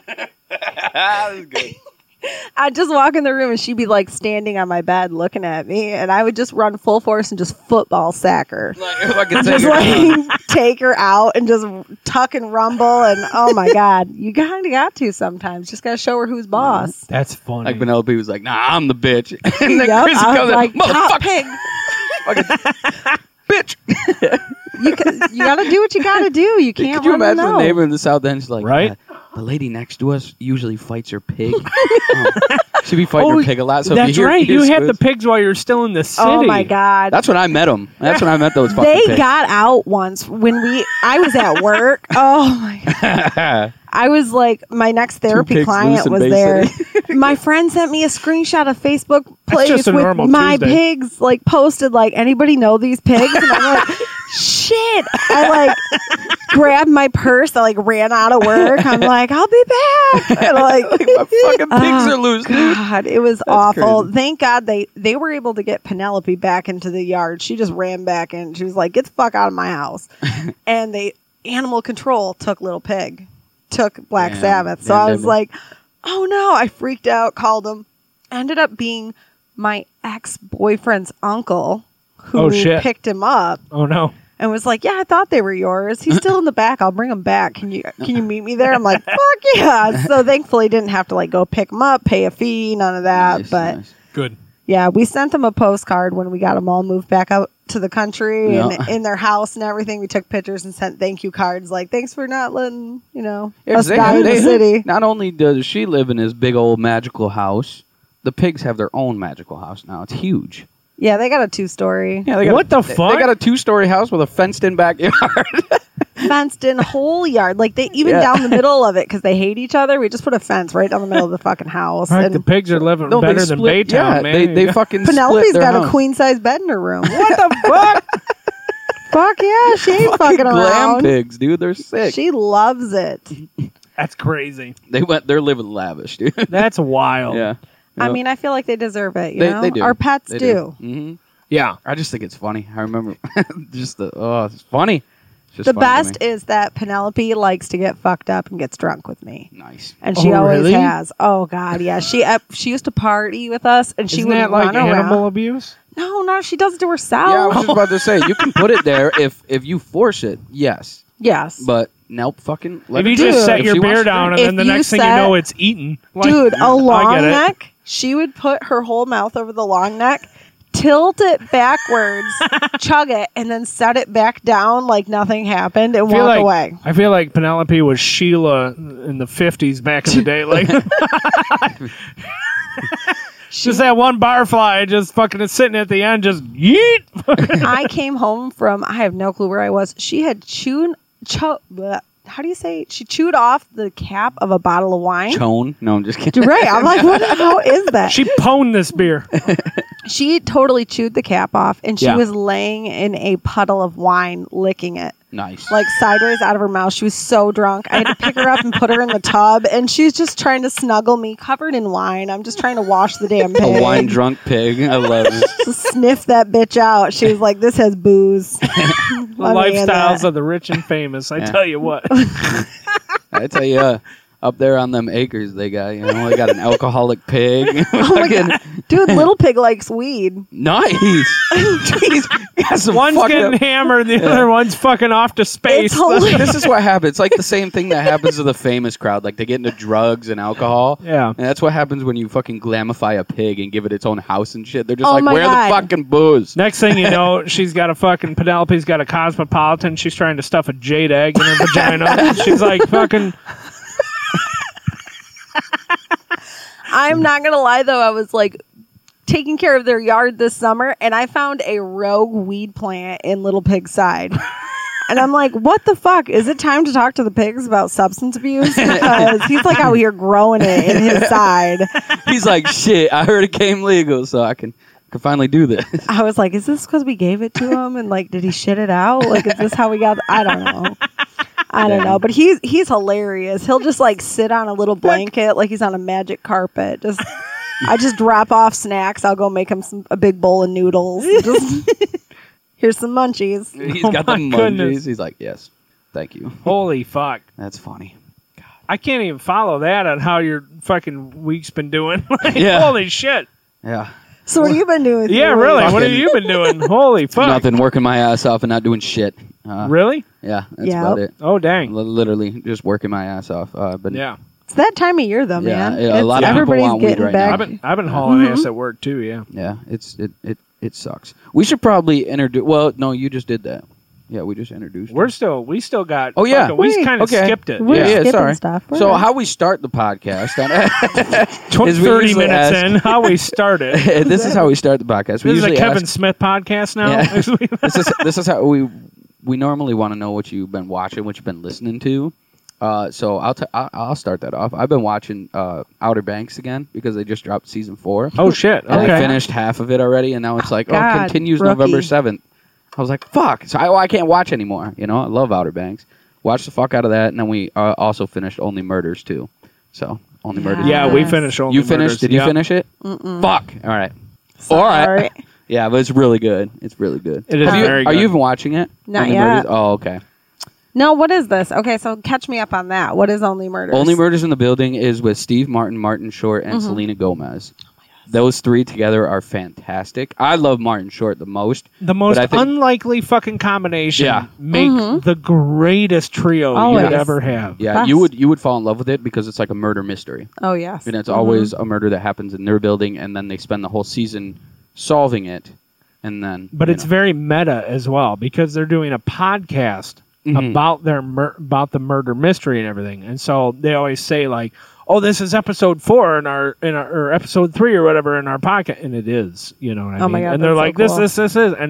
I'd just walk in the room and she'd be like standing on my bed looking at me. And I would just run full force and just football sack her. If I could take Just her down. like take her out and just tuck and rumble. And oh my God, you kind of got to sometimes. Just got to show her who's boss. That's funny. Like Penelope was like, "Nah, I'm the bitch," and then Yep, Chris I comes was like, in, top "Motherfucker, pig. bitch." You got to do what you got to do. You can't Could you let them imagine know. the neighbor in the South End? She's like, Right? The lady next to us usually fights her pig. She'd be fighting Oh, her pig a lot. So if that's you hear right. You had the squeaks- pigs while you were still in the city. Oh my God. That's when I met them. That's when I met those fucking They pigs. got out once when I was at work. Oh my God. I was like, my next therapy pigs client loose in was Bay there. City. My friend sent me a screenshot of Facebook That's just place a with normal my Tuesday. pigs like posted like, anybody know these pigs? And I'm like, shit. I like grabbed my purse. I like ran out of work. I'm like, I'll be back. And like, My fucking pigs are loose, dude. God, it was awful. crazy. Thank God they were able to get Penelope back into the yard. She just ran back in. She was like, get the fuck out of my house. And animal control took Little Pig, took Black Damn. Sabbath. So Damn, I was damn. like, oh no, I freaked out, called him. Ended up being my ex-boyfriend's uncle who Oh, shit. picked him up Oh no. and was like, yeah, I thought they were yours. He's still in the back. I'll bring him back. Can you meet me there? I'm like, fuck yeah. So thankfully didn't have to like go pick him up, pay a fee, none of that. Nice, but nice. Good. Yeah, we sent them a postcard when we got them all moved back out to the country Yeah. and in their house and everything. We took pictures and sent thank you cards like, thanks for not letting, Yeah, us die in the city. Not only does she live in this big old magical house, the pigs have their own magical house now. It's huge. Yeah, they got a 2-story. Yeah, they got What the They fuck? got a 2-story house with a fenced-in backyard. Fenced in whole yard. Like, they even Yeah. down the middle of it because they hate each other. We just put a fence right down the middle of the fucking house. Right, And the pigs are living No, they better than split- Baytown, yeah, man. They fucking Penelope's split their got a house. queen-size bed in her room. What the fuck? Fuck yeah, she ain't fucking Glam around. pigs, dude. They're sick. She loves it. That's crazy. They're living lavish, dude. That's wild. Yeah. I mean, I feel like they deserve it. You know, They do. Our pets They do. hmm Yeah. I just think it's funny. I remember just it's funny. It's just The funny to best me. is that Penelope likes to get fucked up and gets drunk with me, Nice. and she Oh, always really? has. Oh God, yeah. She used to party with us, and she Isn't would that like run around. animal abuse? No, she does it to herself. Yeah, I was just about to say you can put it there if you force it. Yes, yes, but nope. Fucking. Let If you her do just it. set If your she wants beer to down and drink. then the If you next thing you set- know, it's eaten. Like, dude, a I long get it. neck. She would put her whole mouth over the long neck, tilt it backwards, chug it, and then set it back down like nothing happened and walk away. I feel like Penelope was Sheila in the 50s back in the day. Like, just that one barfly just fucking sitting at the end, just yeet. I came home from, I have no clue where I was. She had how do you say? She chewed off the cap of a bottle of wine. Chone. No, I'm just kidding. Right. I'm like, what the hell is that? She pwned this beer. She totally chewed the cap off, and she Yeah. was laying in a puddle of wine, licking it. Nice. Like sideways out of her mouth. She was so drunk. I had to pick her up and put her in the tub, and she's just trying to snuggle me, covered in wine. I'm just trying to wash the damn pig. a wine drunk pig. I love it. Just sniff that bitch out. She was like, "This has booze." The Let me in lifestyles that. of the rich and famous. I Yeah. tell you what. I tell you, up there on them acres, they got they got an alcoholic pig. Oh my God. Dude, little pig likes weed. Nice. Jeez, got some One's fucked getting up- hammered, the other one's fucking off to space. It's hilarious. This is what happens. It's like the same thing that happens to the famous crowd. Like they get into drugs and alcohol. Yeah. And that's what happens when you fucking glamify a pig and give it its own house and shit. They're just Oh like, my where God. the fucking booze? Next thing you know, Penelope's got a Cosmopolitan. She's trying to stuff a jade egg in her vagina. She's like fucking. I'm not gonna lie though, I was like taking care of their yard this summer, and I found a rogue weed plant in Little Pig's side. And I'm like, what the fuck? Is it time to talk to the pigs about substance abuse? Because he's like out here growing it in his side. He's like, shit, I heard it came legal, so I can finally do this. I was like, is this because we gave it to him? And like, did he shit it out? Like, is this how we got? I don't know. I don't know. But he's hilarious. He'll just like sit on a little blanket like he's on a magic carpet. I just drop off snacks. I'll go make him a big bowl of noodles. Just, here's some munchies. He's Oh got the my munchies. goodness. He's like, yes, thank you. Holy fuck. That's funny. I can't even follow that on how your fucking week's been doing. Like, Yeah. Holy shit. Yeah. So what have you been doing? with Yeah, your really. week? What have you been doing? Holy fuck. Nothing, working my ass off and not doing shit. Really? Yeah, that's Yeah. about it. Oh, dang. Literally just working my ass off. But Yeah. It's that time of year though, Yeah, man. yeah, a lot of people everybody's want weed getting right back. now. I've been hauling ass at work too, yeah. Yeah, it sucks. We should probably introduce. Well, no, you just did that. Yeah, we just introduced. We still got. Oh, yeah. fucking- we Wait. kind of Okay. skipped it. We're Yeah, skipping sorry. stuff. We're So good. how we start the podcast? is we 30 usually minutes ask- in, how we started. This is how we start the podcast. We This is a usually Kevin ask, Smith podcast now. Yeah. this is how we normally want to know what you've been watching, what you've been listening to. So I'll start that off. I've been watching Outer Banks again because they just dropped season 4. Oh shit. And I Okay. finished half of it already, and now it's like, God, continues rookie. November 7th. I was like, fuck. So I can't watch anymore. I love Outer Banks. Watch the fuck out of that, and then we also finished Only Murders too. So Only Murders. Yeah, we Yes. finished. Only You finished? Murders. Did you Yep. finish it? Mm-mm. Fuck. All right. Sorry. All right. Yeah, but it's really good. It's really good. It is Have you- very Are good. you even watching it? Not Only yet. Murders? Oh, okay. No, what is this? Okay, so catch me up on that. What is Only Murders? Only Murders in the Building is with Steve Martin, Martin Short, and Mhm. Selena Gomez. Those three together are fantastic. I love Martin Short the most. The most but I think- unlikely fucking combination Yeah. make the greatest trio you Always. could ever have. Yeah, Best. you would fall in love with it because it's like a murder mystery. Oh yes. And it's always a murder that happens in their building, and then they spend the whole season solving it. And then, But it's very meta as well because they're doing a podcast about their about the murder mystery and everything. And so they always say like, "Oh, this is episode 4 in our or episode 3 or whatever in our podcast," and it is. You know what I mean? Oh my God, and they're that's so like, cool. "This is," and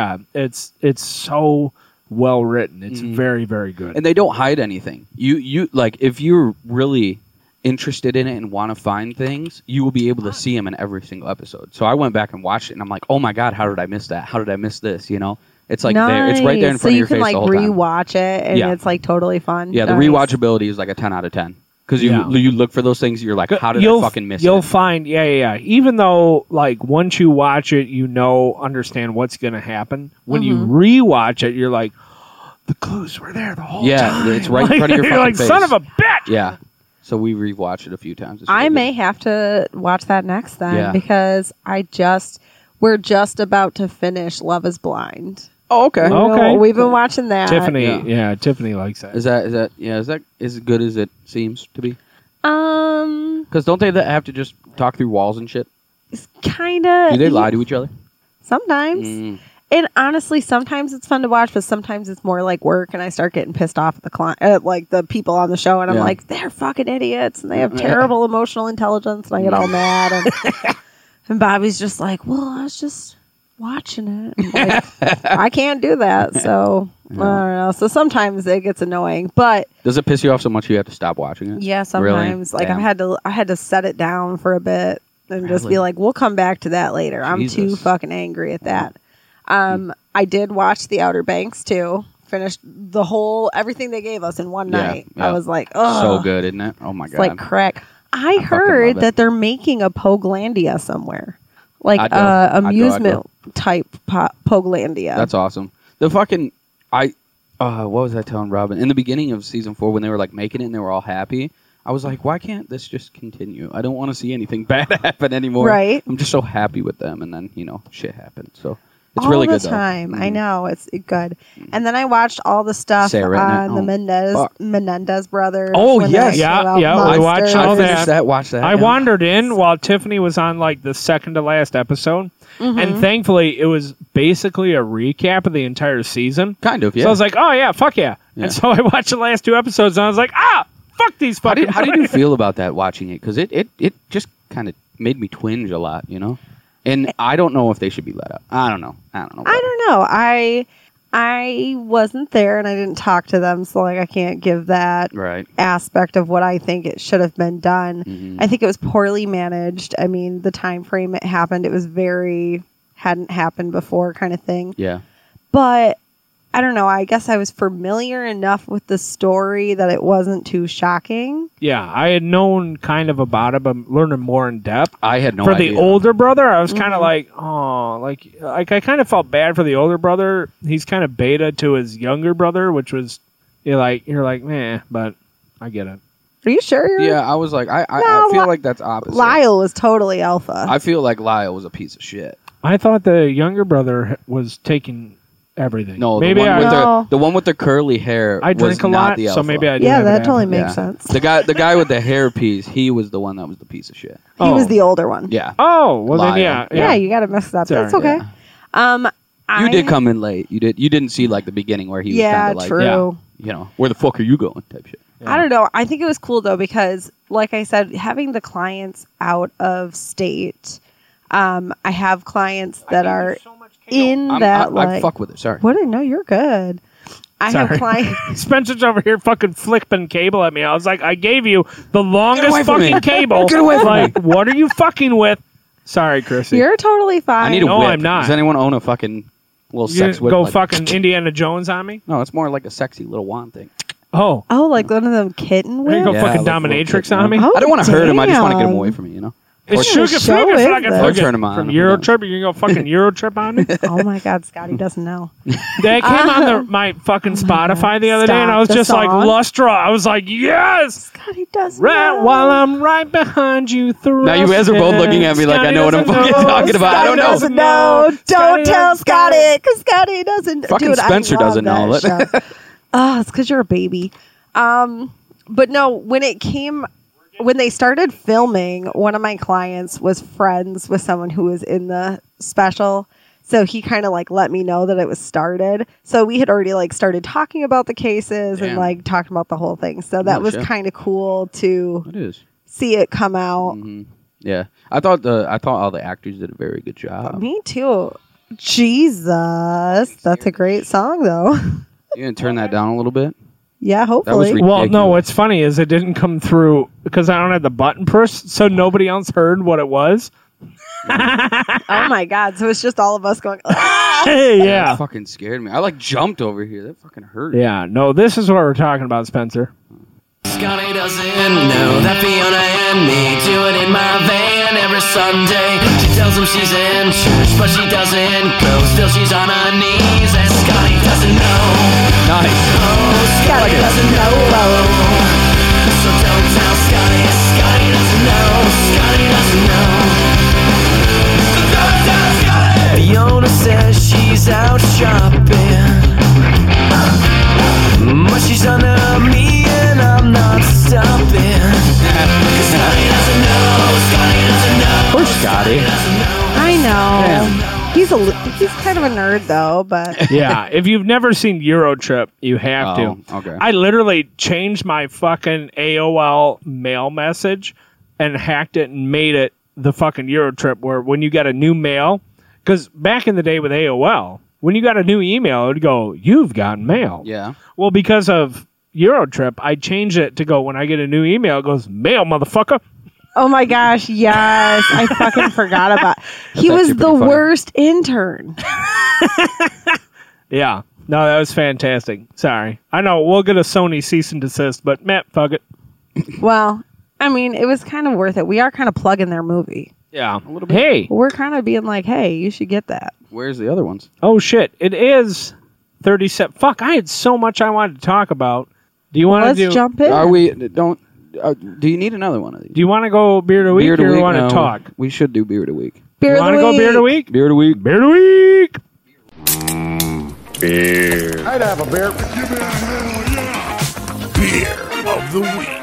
it's so well written. It's very very good. and they don't hide anything. You like if you're really interested in it and want to find things, you will be able to see them in every single episode. So I went back and watched it, and I'm like, oh my God, how did I miss that? How did I miss this? You know, it's like there, it's right there in front of your so you face can the like whole time. rewatch it, and Yeah. it's like totally fun. Yeah, the Nice. rewatchability is like a 10 out of 10 because Yeah. you look for those things. You're like, how did I fucking miss You'll it? find, yeah. Even though, like, once you watch it, understand what's going to happen. When you rewatch it, you're like, the clues were there the whole time. Yeah, it's right in front of your You're fucking like, face. son of a bitch. Yeah, so we rewatched it a few times. It's I really may good. have to watch that next then Yeah. because we're just about to finish Love Is Blind. Oh, okay. Okay. We've been watching that. Tiffany likes that. Is that as good as it seems to be? Um, Because don't they have to just talk through walls and shit? kind of. Do they lie to each other? Sometimes. Mm. And honestly, sometimes it's fun to watch, but sometimes it's more like work, and I start getting pissed off at the client, like the people on the show, and I'm Yeah. like, they're fucking idiots, and they have terrible emotional intelligence, and I get all mad, and Bobby's just like, well, I was just watching it. I'm like, I can't do that, so I don't know. So sometimes it gets annoying, but Does it piss you off so much you have to stop watching it? yeah, sometimes like Damn. I had to set it down for a bit and just be Really? like, we'll come back to that later. I'm too Jesus. fucking angry at that. I did watch The Outer Banks too. Finished the whole everything they gave us in one Yeah, night. yeah. I was like, oh, So good, isn't it? Oh my It's God. like crack. I fucking heard love it. that they're making a Pogelandia somewhere, like I'd go. I'd go. amusement type Pogelandia. That's awesome. The fucking what was I telling Robin in the beginning of season 4 when they were like making it and they were all happy? I was like, why can't this just continue? I don't want to see anything bad happen anymore. Right. I'm just so happy with them, and then shit happened. So it's all really the good though. time. I Mhm. know it's good. And then I watched all the stuff Sarah on Redknapp. the Oh, fuck. Menendez brothers. Oh, when yes. they Yeah, came out yeah, we watched Monsters. all I that. finished that. Watch that. I yeah. wandered in while Tiffany was on like the second to last episode, and thankfully it was basically a recap of the entire season. Kind of. Yeah. So I was like, oh yeah, fuck yeah. Yeah. And so I watched the last 2 episodes, and I was like, fuck these How fucking. did you feel about that watching it? Because it just kind of made me twinge a lot, And I don't know if they should be let up. I don't know. I don't know. I wasn't there and I didn't talk to them, so like I can't give that Right. aspect of what I think it should have been done. Mhm. I think it was poorly managed. I mean, the time frame it happened, it was very hadn't happened before kind of thing. Yeah. But I don't know. I guess I was familiar enough with the story that it wasn't too shocking. Yeah, I had known kind of about it, but learning more in depth. I had no For idea. the older brother, I was kind of like, oh, like I kind of felt bad for the older brother. He's kind of beta to his younger brother, which was you're like, man, but I get it. Are you sure? Yeah, I was like, I No, feel like that's opposite. Lyle was totally alpha. I feel like Lyle was a piece of shit. I thought the younger brother was taking everything. No, maybe the one with No. the one with the curly hair. I drink was a not lot, the so alpha. maybe I do. yeah, have that it totally happening. makes sense. The guy with the hair piece, he was the one that was the piece of shit. He was the older one. Yeah. Oh, well Lyle. then, yeah. Yeah, you got to mess it up. Sorry, That's okay. yeah. You I did come in late. You didn't see like the beginning where he was Yeah, kind of like, true. where the fuck are you going type shit. I don't know. I think it was cool though because, like I said, having the clients out of state. I have clients that are in that I like. fuck with it. Sorry. What? No, you're good. I have Sorry. clients. Spencer's over here fucking flipping cable at me. I was like, I gave you the longest away from me. fucking cable. Get away from like, what are you fucking with? Sorry, Chrissy. You're totally fine. I need a No, whip. I'm not. Does anyone own a fucking little You sex whip? go like- fucking Indiana Jones on me? No, it's more like a sexy little wand thing. Oh. Oh, like one of them kitten Are you whips? go Yeah, fucking like a little dominatrix kid, on me? Oh, I don't want to hurt him. I just want to get him damn. away from me. It's What sugar show fluga is flugga this? Or flugga. turn 'em on. From Eurotrip. You can go fucking Eurotrip on me. Oh my God, Scotty doesn't know. They came on my fucking Spotify the other day, and I was Stop the just like, song. Lustra. I was like, yes! Scotty doesn't Right know. while I'm right behind you. Now you guys are both looking at me like I know what I'm fucking talking about. I don't know. Doesn't know. Scotty Don't tell doesn't Scotty, because Scotty doesn't. Fucking Dude, Spencer I love doesn't know that it. show. Oh, it's because you're a baby. But no, when they started filming, one of my clients was friends with someone who was in the special. So he kind of like let me know that it was started. So we had already like started talking about the cases and Damn. like talking about the whole thing. So that Oh, was shit. kind of cool to It is. see it come out. Yeah, I thought all the actors did a very good job. Me too. Jesus. That's a great song though. You gonna turn that down a little bit? Yeah, hopefully. ridiculous. Well, no, what's funny is it didn't come through because I don't have the button push, so nobody else heard what it was. Oh my God. So it's just all of us going, "Ah." Hey, That yeah. fucking scared me. I like jumped over here. That fucking hurt. Yeah, no, this is what we're talking about, Spencer. Scotty doesn't know that Fiona and me do it in my van every Sunday. She tells him she's in church, but she doesn't go. Still, she's on her knees, and Scotty doesn't know. Nice. Oh, Scotty doesn't know. So don't tell Scotty. Scotty doesn't know. Scotty doesn't know. Don't tell Scotty. Fiona says she's out shopping, but she's under me and I'm not stopping. Scotty doesn't know. Scotty doesn't know. Poor Scotty. I know. He's kind of a nerd though, but Yeah, if you've never seen Eurotrip, you have Oh, to. okay. I literally changed my fucking AOL mail message and hacked it and made it the fucking Eurotrip where when you got a new mail, because back in the day with AOL, when you got a new email, it would go, "You've gotten mail." Yeah. Well, because of Eurotrip, I changed it to go, when I get a new email, it goes, "Mail, motherfucker." oh my gosh, yes, I fucking forgot about. He That's was super the funny. worst intern. Yeah. No, that was fantastic. Sorry. I know, we'll get a Sony cease and desist, but Matt, fuck it. Well, I mean, it was kind of worth it. We are kind of plugging their movie. Yeah. A little bit. Hey. We're kind of being like, hey, you should get that. Where's the other ones? Oh, shit. It is 37. Fuck, I had so much I wanted to talk about. Do you want Let's to do... jump in. Are we? Don't. Do you need another one of these? Do you want to go beer of the week Beer of the or week? you want No, to talk? We should do beer of the week. Beer You of want the to go week. beer of the week? Beer of the week. Beer of the week. Beer. I'd have a beer. Beer of the week.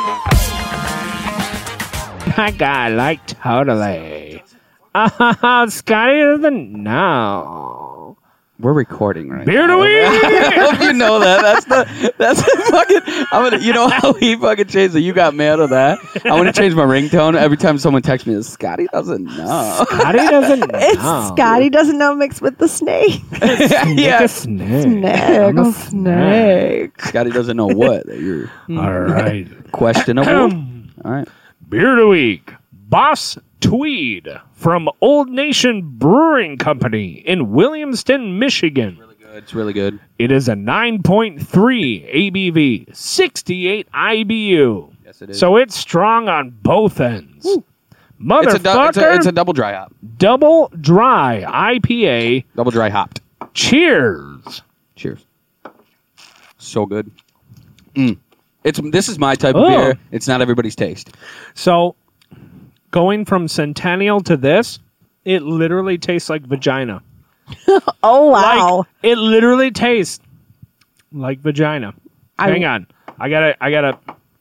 My guy, like totally. Scotty doesn't know. We're recording right Beer of the now. week. I hope you know that. That's the fucking. I'm gonna. You know how he fucking changed the "you got mad" to that. I'm gonna change my ringtone every time someone texts me. Scotty doesn't know. Scotty doesn't know. It's Scotty doesn't know mixed with the snake. Yeah. A snake. Snake. A snake. Scotty doesn't know what that you're All right. questionable. All right. Beer of the week. Boss Tweed from Old Nation Brewing Company in Williamston, Michigan. It's really good. It is a 9.3 ABV, 68 IBU. Yes, it is. So it's strong on both ends. Motherfucker, it's a double dry hop. double dry IPA. Double dry hopped. Cheers. Cheers. So good. This is my type Oh. of beer. It's not everybody's taste. So going from Centennial to this, it literally tastes like vagina. Oh, wow. Like, it literally tastes like vagina. Hang on. I gotta.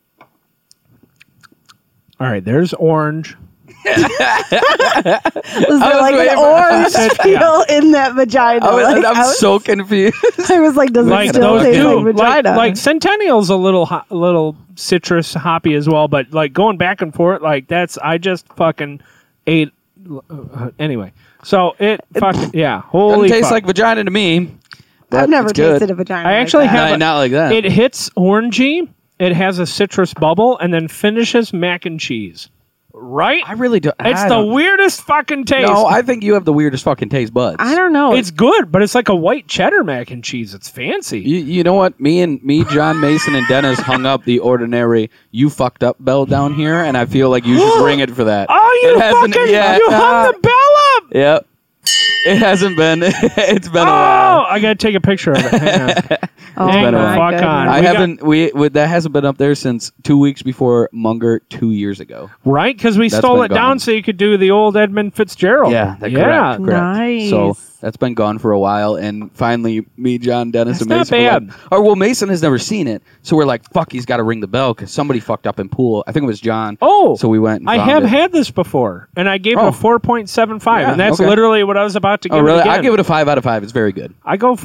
All right, there's orange. Was there was like waiting an for- orange feel in that vagina? I'm so confused. I was like, does Like it still those taste two. like vagina? Like Centennial's a little citrus hoppy as well, but like going back and forth, like that's I just fucking ate. Anyway, so it fucking yeah. Holy Doesn't taste fuck. like vagina to me. but I've never it's good. tasted a vagina. I like actually that. have Not like that. It hits orangey. It has a citrus bubble, and then finishes mac and cheese. Right? I really don't. It's the weirdest fucking taste. No, I think you have the weirdest fucking taste buds. I don't know. It's good, but it's like a white cheddar mac and cheese. It's fancy. You know what? Me, John Mason, and Dennis hung up the ordinary "you fucked up" bell down here, and I feel like you should bring it for that. Oh Oh, you hasn't- fucking yeah. you hung the bell up. Yep. It hasn't been. It's been a Oh, while. I gotta take a picture of it. Hang on. Oh Hang been the a while. my fuck goodness. on. I We got- haven't. That hasn't been up there since 2 weeks before Munger 2 years ago. Right, because we That's stole been it down gone. so you could do the old Edmund Fitzgerald. Yeah, yeah. correct. Nice. So that's been gone for a while, and finally, me, John, Dennis, That's and not Mason. were bad. like- well, Mason has never seen it, so we're like, "Fuck, he's got to ring the bell because somebody fucked up in pool." I think it was John. Oh, so we went. And I found have it. had this before, and I gave it Oh. a 4.75, Yeah, and that's okay. literally what I was about to give Oh, really? it again. I give it a 5 out of 5. It's very good. I go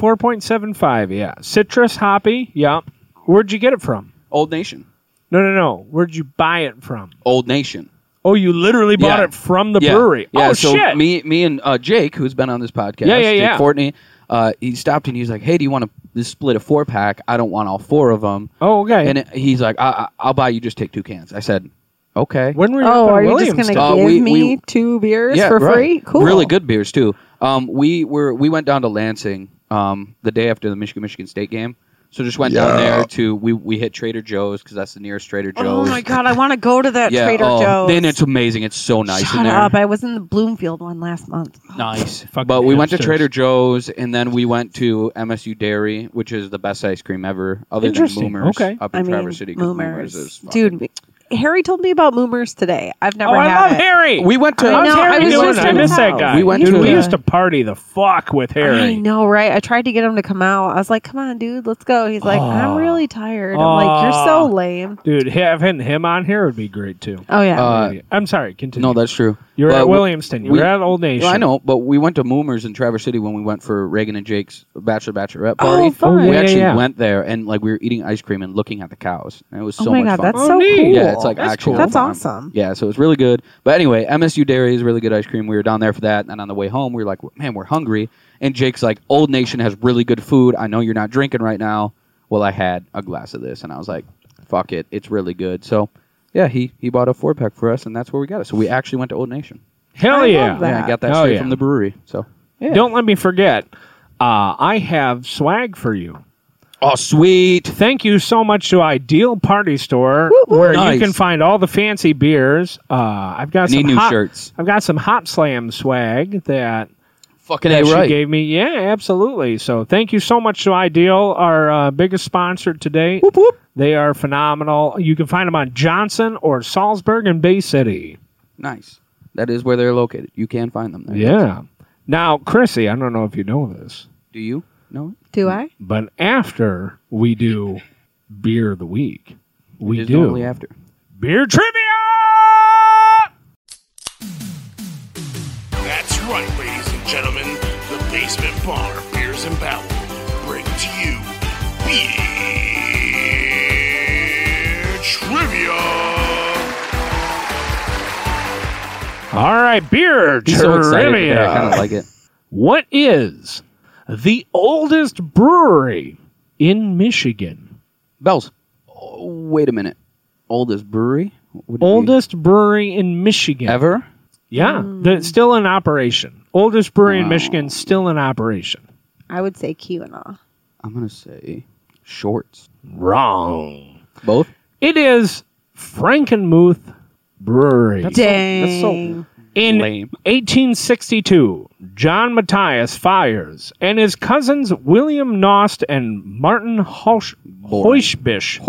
4.75, yeah. Citrus hoppy, yeah. Where'd you get it from? Old Nation. No. Where'd you buy it from? Old Nation. Oh, you literally bought Yeah. it from the Yeah. brewery. Yeah. Oh, so shit. me and Jake, who's been on this podcast, Yeah, Jake yeah. Fortney, he stopped and he's like, "Hey, do you want to split a 4-pack? I don't want all 4 of them." Oh, okay. And he's like, "I'll buy you. Just take 2 cans." I said, "Okay." When were you Oh, up in are you just Williamston? gonna give we- me 2 beers Yeah, for right. free? Cool. Really good beers too. We went down to Lansing the day after the Michigan State game. So just went down there to we hit Trader Joe's because that's the nearest Trader Joe's. Oh my god, I want to go to that Yeah, Trader oh, Joe's. Then it's amazing. It's so nice in Shut there. up! I was in the Bloomfield one last month. Nice. Fucking But we went to hipsters. Trader Joe's and then we went to MSU Dairy, which is the best ice cream ever, other than Interesting. Moomers Okay. up in Traverse City. 'Cause Moomers is fucking- Dude, Harry told me about Moomers today. I've never Oh, I had love it. Harry. We went to. I How's know, Harry I was doing? just I at miss his that house. guy. We went Dude, to we the- used to party the fuck with Harry. I know, right? I tried to get him to come out. I was like, "Come on, dude, let's go." He's like, "I'm really tired." I'm like, "You're so lame." Dude, having him on here would be great too. Oh yeah. I'm sorry, continue. No, that's true. you were But at we- Williamston. You we- were at Old Nation. Well, I know, but we went to Moomers in Traverse City when we went for Reagan and Jake's bachelorette Oh, party. fun. We Yeah, actually yeah. went there and like we were eating ice cream and looking at the cows. And it was Oh so my much god, fun. that's so neat. cool. Yeah, it's like That's actual cool. That's fun. awesome. Yeah, so it was really good. But anyway, MSU Dairy is really good ice cream. We were down there for that, and on the way home, we were like, "Man, we're hungry." And Jake's like, "Old Nation has really good food. I know you're not drinking right now." Well, I had a glass of this, and I was like, "Fuck it, it's really good." So, yeah, he bought a 4-pack for us, and that's where we got it. So we actually went to Old Nation. Hell I yeah. love that. Yeah, I got that Hell straight yeah. from the brewery. So, yeah. Don't let me forget. I have swag for you. Oh, sweet. Thank you so much to Ideal Party Store, Woo, woo. where Nice. you can find all the fancy beers. I've got I need some new hot, shirts. I've got some Hop Slam swag that Fucking that A she right. gave me. Yeah, absolutely. So thank you so much to Ideal, our biggest sponsor today. Whoop, whoop. They are phenomenal. You can find them on Johnson or Salzburg and Bay City. Nice. That is where they're located. You can find them there. Yeah. Now, Chrissy, I don't know if you know this, Do you know it? Do I? but after we do Beer of the Week, we It is do normally after. Beer Trivia! That's right, ladies and gentlemen. The Basement Bar Beers and Babble bring to you Beer Trivia. All right, Beer He's so excited today. Trivia. I kind of like it. What is the oldest brewery in Michigan? Bells. Oh, wait a minute. Oldest brewery? Would it be Oldest brewery in Michigan. ever? Yeah, that's still in operation. Oldest brewery in Wow. Michigan, still in operation. I would say Keweenaw. I'm gonna say Shorts. Wrong. Both. It is Frankenmuth Brewery. Dang. In lame. 1862, John Matthias Fires and his cousins William Nost and Martin Huishbish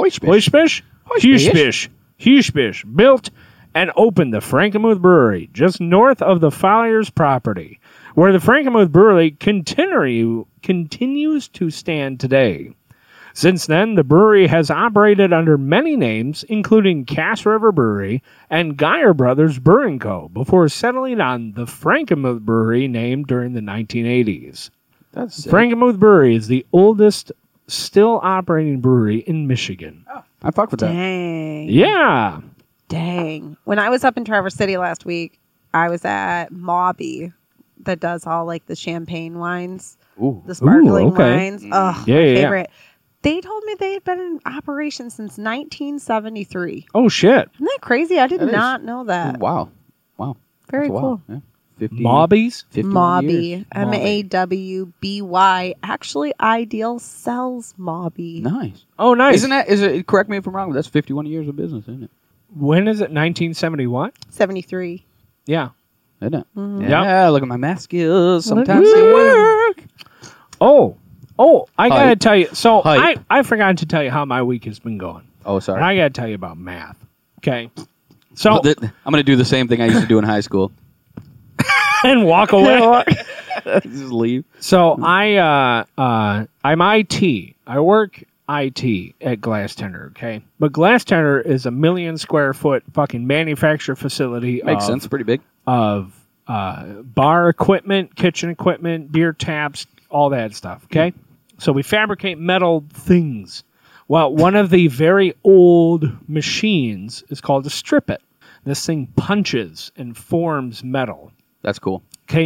built and opened the Frankenmuth Brewery just north of the Fires property, where the Frankenmuth Brewery continues to stand today. Since then, the brewery has operated under many names, including Cass River Brewery and Geyer Brothers Brewing Co., before settling on the Frankenmuth Brewery name during the 1980s. That's sick. Frankenmuth Brewery is the oldest still operating brewery in Michigan. I fuck with that. Dang. Yeah. Dang. When I was up in Traverse City last week, I was at Mobby that does all like the champagne wines, Ooh. the sparkling okay. wines. Ugh, Yeah, my yeah, yeah. favorite. They told me they had been in operation since 1973. Oh, shit. Isn't that crazy? I did That is- not know that. Wow. Very That's cool. wild. Yeah. 50, Mobbies? 51 Mobby. years. Mawby. Actually, Ideal sells Mobby. Nice. Oh, nice. Isn't that? Is it? Correct me if I'm wrong. But that's 51 years of business, isn't it? When is it? 1970 what? 73. Yeah. Isn't it? Mm-hmm. Yeah, look at my math skills. Sometimes they work. Oh, I got to Hype. tell you. So Hype. I forgot to tell you how my week has been going. Oh, And sorry. I got to tell you about math. Okay. So, I'm going to do the same thing I used to do in high school. and walk away. Just leave. So I'm IT. I work IT at Glass Tender, okay? But Glass Tender is a 1 million square foot fucking manufacture facility Makes of, sense. Pretty big. of bar equipment, kitchen equipment, beer taps, all that stuff, okay? So we fabricate metal things. Well, one of the very old machines is called a strip it. This thing punches and forms metal. That's cool. Okay,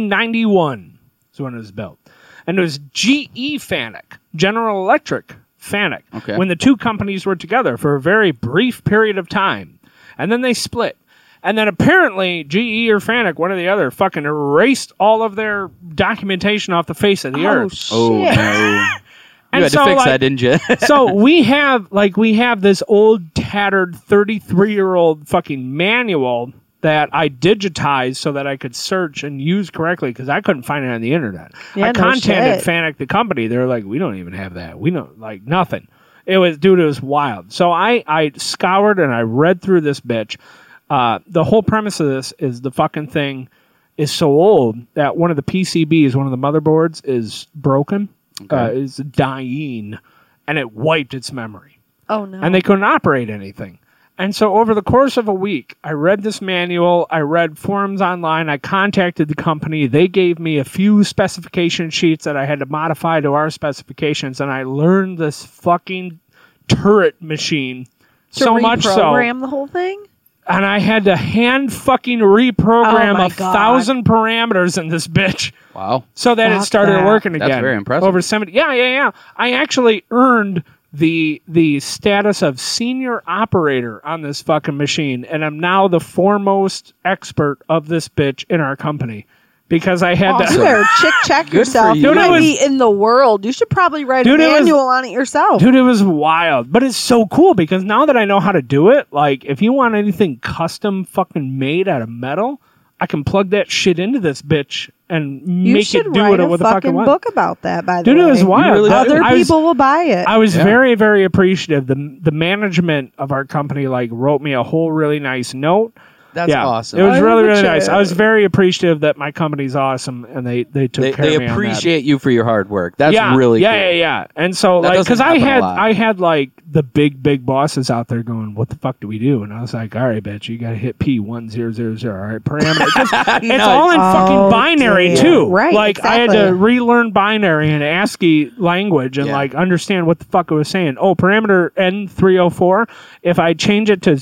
1991 is when it was built. And it was GE Fanuc, General Electric Fanuc, Okay. when the two companies were together for a very brief period of time. And then they split. And then apparently GE or Fanuc, one or the other, fucking erased all of their documentation off the face of the earth. Shit. Oh, no. And You had so, to fix like, that, didn't you? So we have this old tattered 33-year-old fucking manual that I digitized so that I could search and use correctly because I couldn't find it on the internet. Yeah, I no contacted shit. Fanuc, the company. They were like, we don't even have that. We don't, like, nothing. It was wild. So I scoured and I read through this bitch. The whole premise of this is the fucking thing is so old that one of the PCBs, one of the motherboards, is broken, is dying, and it wiped its memory. Oh no. And they couldn't operate anything. And so over the course of a week, I read this manual, I read forums online, I contacted the company, they gave me a few specification sheets that I had to modify to our specifications, and I learned this fucking turret machine to so much so. reprogram the whole thing. And I had to hand fucking reprogram Oh my 1,000 parameters in this bitch Wow. so that it Fuck started that. working again. That's very impressive. Over 70. Yeah. I actually earned the status of senior operator on this fucking machine, and I'm now the foremost expert of this bitch in our company because I had You to. better check Good yourself. for you. You Dude, it might was- be in the world. You should probably write Dude, a it was- manual on it yourself. Dude, it was wild, but it's so cool because now that I know how to do it, like if you want anything custom fucking made out of metal, I can plug that shit into this bitch and You make should it do write what a it with the fucking fucking want. book about that. By the Dude, way, it was wild. really Other I was- people will buy it. I was Yeah. very, very appreciative. The management of our company like wrote me a whole really nice note. That's yeah, awesome. It was I really, love really it. nice. I was very appreciative that my company's awesome and they took care They of me on that. appreciate you for your hard work. That's yeah, really yeah, cool. yeah. And so, That like, doesn't because I happen a lot. had like the big bosses out there going, "What the fuck do we do?" And I was like, "All right, bitch, you got to hit P1000. All right, parameter." 'Cause it's all in fucking Oh, binary damn. too. Right, Like I had to exactly. relearn binary and ASCII language and Yeah. like understand what the fuck it was saying. Oh, parameter N304. If I change it to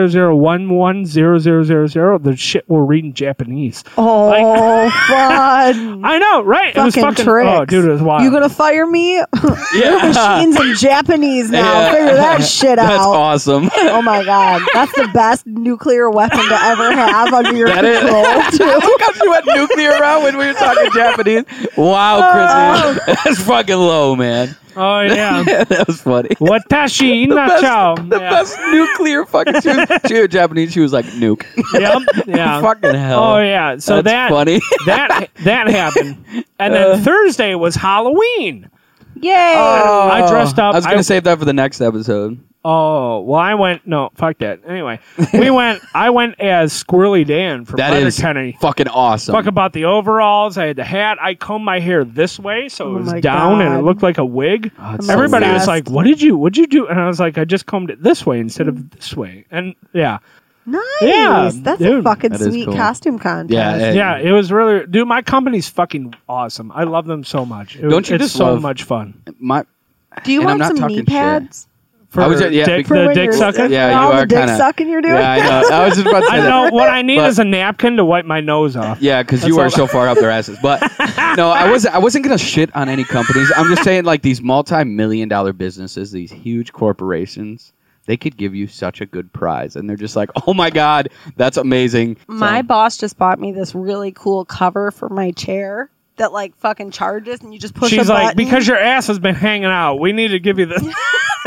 000110000, the shit will read in Japanese. Oh, Like- fun. I know, right? It was Fucking fucking. tricks. Oh, dude, it was wild. You gonna fire me? Your machine's in Japanese now. Yeah. Figure that shit That's out. awesome. Oh my god, that's the best nuclear weapon to ever have under your That is- control. Too. Look how she went nuclear around when we were talking Japanese. Wow, Chrissy. That's fucking low, man. Oh yeah. That was funny. Watashi The inachao. best nuclear fucking. She was Japanese. She was like nuke. Yep. Yeah. Fucking hell. Oh yeah. So That's that funny. that happened, and then Thursday was Halloween. Yay! I dressed up. I was gonna save that for the next episode. Oh well, I went. No, fuck that. Anyway, I went as Squirrely Dan from That is Letterkenny. fucking awesome. Fuck about the overalls. I had the hat. I combed my hair this way, so Oh it was my down and it God. looked like a wig. Oh, it's so Everybody weird. was like, "What'd you do?" And I was like, "I just combed it this way instead of this way." And yeah, Nice. Yeah, That's a dude. fucking That is sweet cool. costume contest. Yeah, yeah, it was really, dude. My company's fucking awesome. I love them so much. Don't you it's just so love- much fun. My, Do you and I'm want not some talking knee shit. pads? For I was- yeah, dick, For the when dick you're- sucker. Yeah, for you all are the dick kinda- sucking you're doing. yeah, I know. I was just about to say I know that. what I need But- is a napkin to wipe my nose off. Yeah, because you That's are all- so far up their asses. But no, I wasn't gonna shit on any companies. I'm just saying, like these multi-million-dollar businesses, these huge corporations, they could give you such a good prize, and they're just like, "Oh my god, that's amazing." My So- boss just bought me this really cool cover for my chair that like fucking charges, and you just push She's a like, button. because your ass has been hanging out, we need to give you this.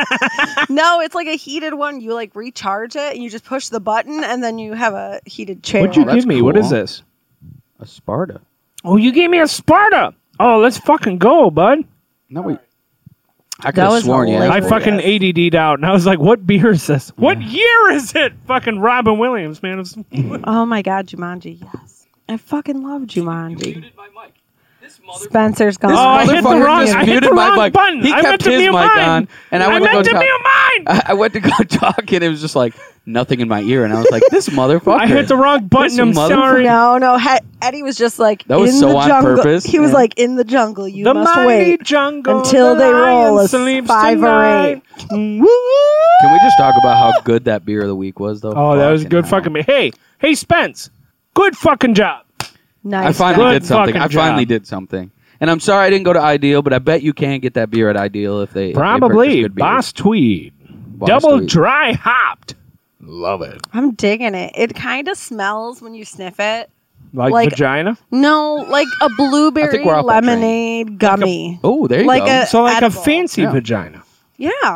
No, it's like a heated one. You like recharge it and you just push the button and then you have a heated chair. What'd you that's give me? What cool. is this? A Sparta. Oh, you gave me a Sparta. Oh, let's fucking go, bud. No, I could That have was sworn you. hilarious. I fucking ADD'd out, and I was like, what beer is this? What year is it? Fucking Robin Williams, man. Oh my God, Jumanji, yes. I fucking love Jumanji. Spencer's gone. This Oh, I hit the motherfucker wrong- just I hit muted the my wrong mic. button. He I meant kept to his mute mic mine. on, and I went meant to to go mute mine. I went to go talk, and it was just like nothing in my ear, and I was like, "This motherfucker!" I hit the wrong button. This I'm sorry. No. Eddie was just like, That was in so the on jungle. purpose. He was Yeah. like, in the jungle, you The must mighty wait jungle until the they roll lion a sleeps 5 or tonight. 8. Can we just talk about how good that beer of the week was, though? Oh, that was good hell. fucking. Hey, Spence. Good fucking job. Nice. I finally Good did something. fucking I finally job. did something. And I'm sorry I didn't go to Ideal, but I bet you can get that beer at Ideal if they Probably if they purchase good beers. Boss Tweed. Boss Double Tweed. dry hopped. Love it. I'm digging it. It kind of smells when you sniff it. Like Like- vagina. No, like a blueberry we're off that train. lemonade gummy. Oh, there you Like go. So like edible. a fancy Yeah. vagina. Yeah.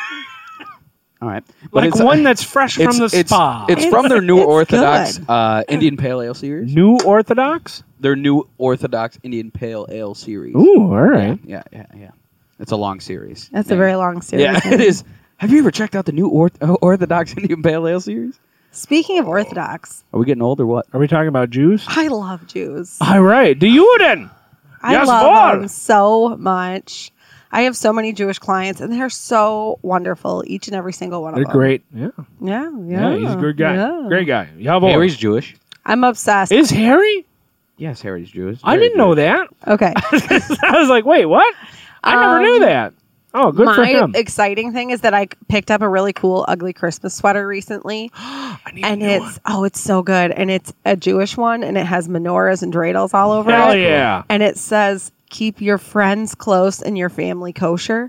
All right, Like it's- one that's fresh from the spa. It's from their new It's Orthodox good. Indian Pale Ale series. New Orthodox? Their new Orthodox Indian Pale Ale series. Ooh, all right. Yeah. It's a long series. That's a very long series. Yeah, it is. Have you ever checked out the new Orthodox Indian Pale Ale series? Speaking of Orthodox, Are we getting old or what? Are we talking about Jews? I love Jews. All right. The Juden. I Yes, love Lord. them so much. I have so many Jewish clients, and they're so wonderful, each and every single one They're of them. great. Yeah. Yeah. Yeah, he's a good guy. Yeah. Great guy. Yeah, boy. Harry's Jewish. I'm obsessed. Is Harry? Yes, Harry's Jewish. I didn't know that. Okay. I was like, wait, what? I never knew that. Oh, good for My him. exciting thing is that I picked up a really cool ugly Christmas sweater recently, I need a and new it's so good, and it's a Jewish one, and it has menorahs and dreidels all over Hell it. yeah. And it says, "Keep your friends close and your family kosher."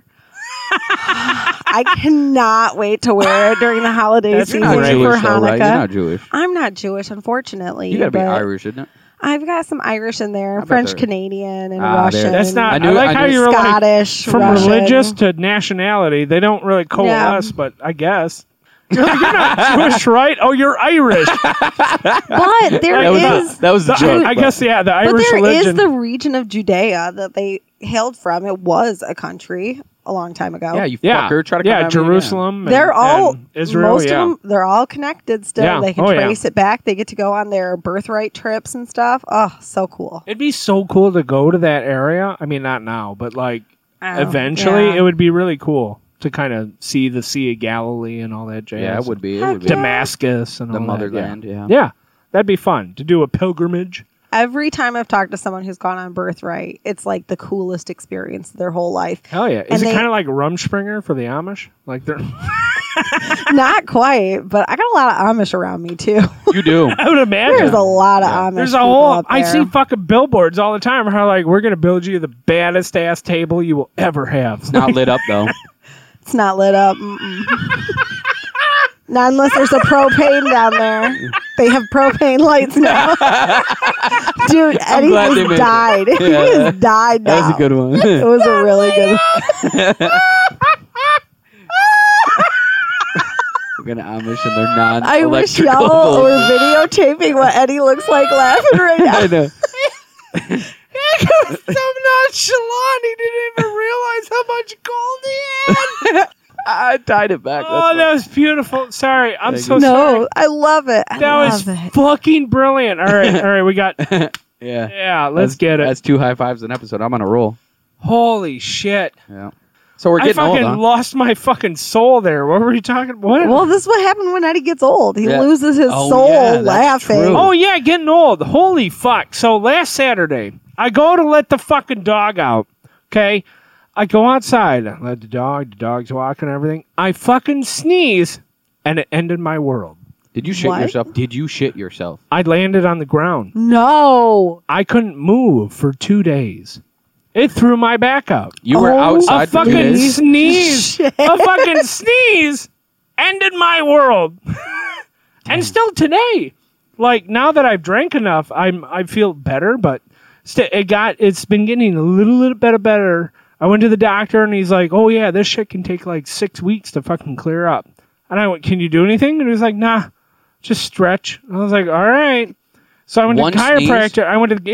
I cannot wait to wear it during the holiday That's season You're not great. for Jewish, though, Hanukkah. right? You're not Jewish. I'm not Jewish, unfortunately. You got to be but Irish, isn't it? I've got some Irish in there, bet French there- Canadian, and Ah, there- Russian. That's not. I, I knew- like I how knew- you were like Scottish, from Russian. religious to nationality. They don't really coalesce, but I guess. You're not Jewish, right? Oh, you're Irish. But there That was is the joke. I guess, yeah, the But Irish there religion. is the region of Judea that they hailed from. It was a country a long time ago. Yeah, you yeah, fucker. Try to come yeah, at me, Jerusalem. and- they're all and Israel. most yeah. of them. They're all connected still. Yeah. They can Oh, yeah. trace it back. They get to go on their birthright trips and stuff. Oh, so cool. It'd be so cool to go to that area. I mean, not now, but like Oh, eventually, yeah. it would be really cool to kind of see the Sea of Galilee and all that jazz. Yeah, it would be. It Heck would be. yeah. Damascus and The all motherland, that. yeah. Yeah, that'd be fun to do a pilgrimage. Every time I've talked to someone who's gone on birthright, it's like the coolest experience of their whole life. Hell yeah! Is And it they- kind of like Rumspringer for the Amish? Like they're. Not quite, but I got a lot of Amish around me too. You do. I would imagine. There's a lot of Amish. There's a people whole. out I there. see fucking billboards all the time. How like we're gonna build you the baddest ass table you will ever have. It's not lit up though. It's not lit up. Not unless there's a propane down there. They have propane lights now. Dude, Eddie glad they just made died. it. He Yeah. just died now. That was a good one. It was a really good one. We're gonna Amish and they're non. I wish y'all were videotaping what Eddie looks like laughing right now. I know. So nonchalant, he didn't even realize how much gold he had. I tied it back. Oh, that was beautiful. Sorry, I'm Thank so you. sorry. No, I love it. I That love was it. fucking brilliant. All right, we got. yeah. Yeah, let's get it. That's 2 high fives an episode. I'm on a roll. Holy shit! Yeah. So we're I getting fucking old, huh? lost my fucking soul there. What were you talking? What? Well, this is what happened when Eddie gets old. He Yeah. loses his Oh, soul yeah, that's laughing. true. Oh yeah, getting old. Holy fuck. So last Saturday, I go to let the fucking dog out. Okay? I go outside, I let the dog's walking and everything. I fucking sneeze and it ended my world. Did you shit What? yourself? Did you shit yourself? I landed on the ground. No. I couldn't move for 2 days. It threw my back out. You were Oh, outside A for 2 fucking days? sneeze. Shit. A fucking sneeze ended my world. And still today, like now that I've drank enough, I feel better, but it's been getting a little bit better I went to the doctor, and he's like, oh, yeah, this shit can take like 6 weeks to fucking clear up. And I went, can you do anything? And he was like, nah, just stretch. And I was like, all right. So I went One to the chiropractor. sneeze? I went to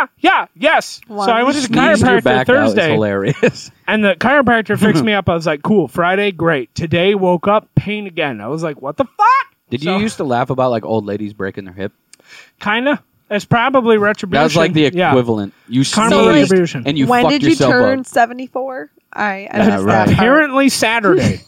yes. So I went to the Sneeze your chiropractor back out is Thursday, hilarious. and the chiropractor fixed me up. I was like, cool. Friday, great. Today, woke up, pain again. I was like, what the fuck? Did you used to laugh about like old ladies breaking their hip? Kinda. It's probably retribution. That was like the Yeah. equivalent. You Karma sneezed retribution. and you when fucked did you yourself turn up. 74? I Yeah, missed right. that part. Apparently Saturday.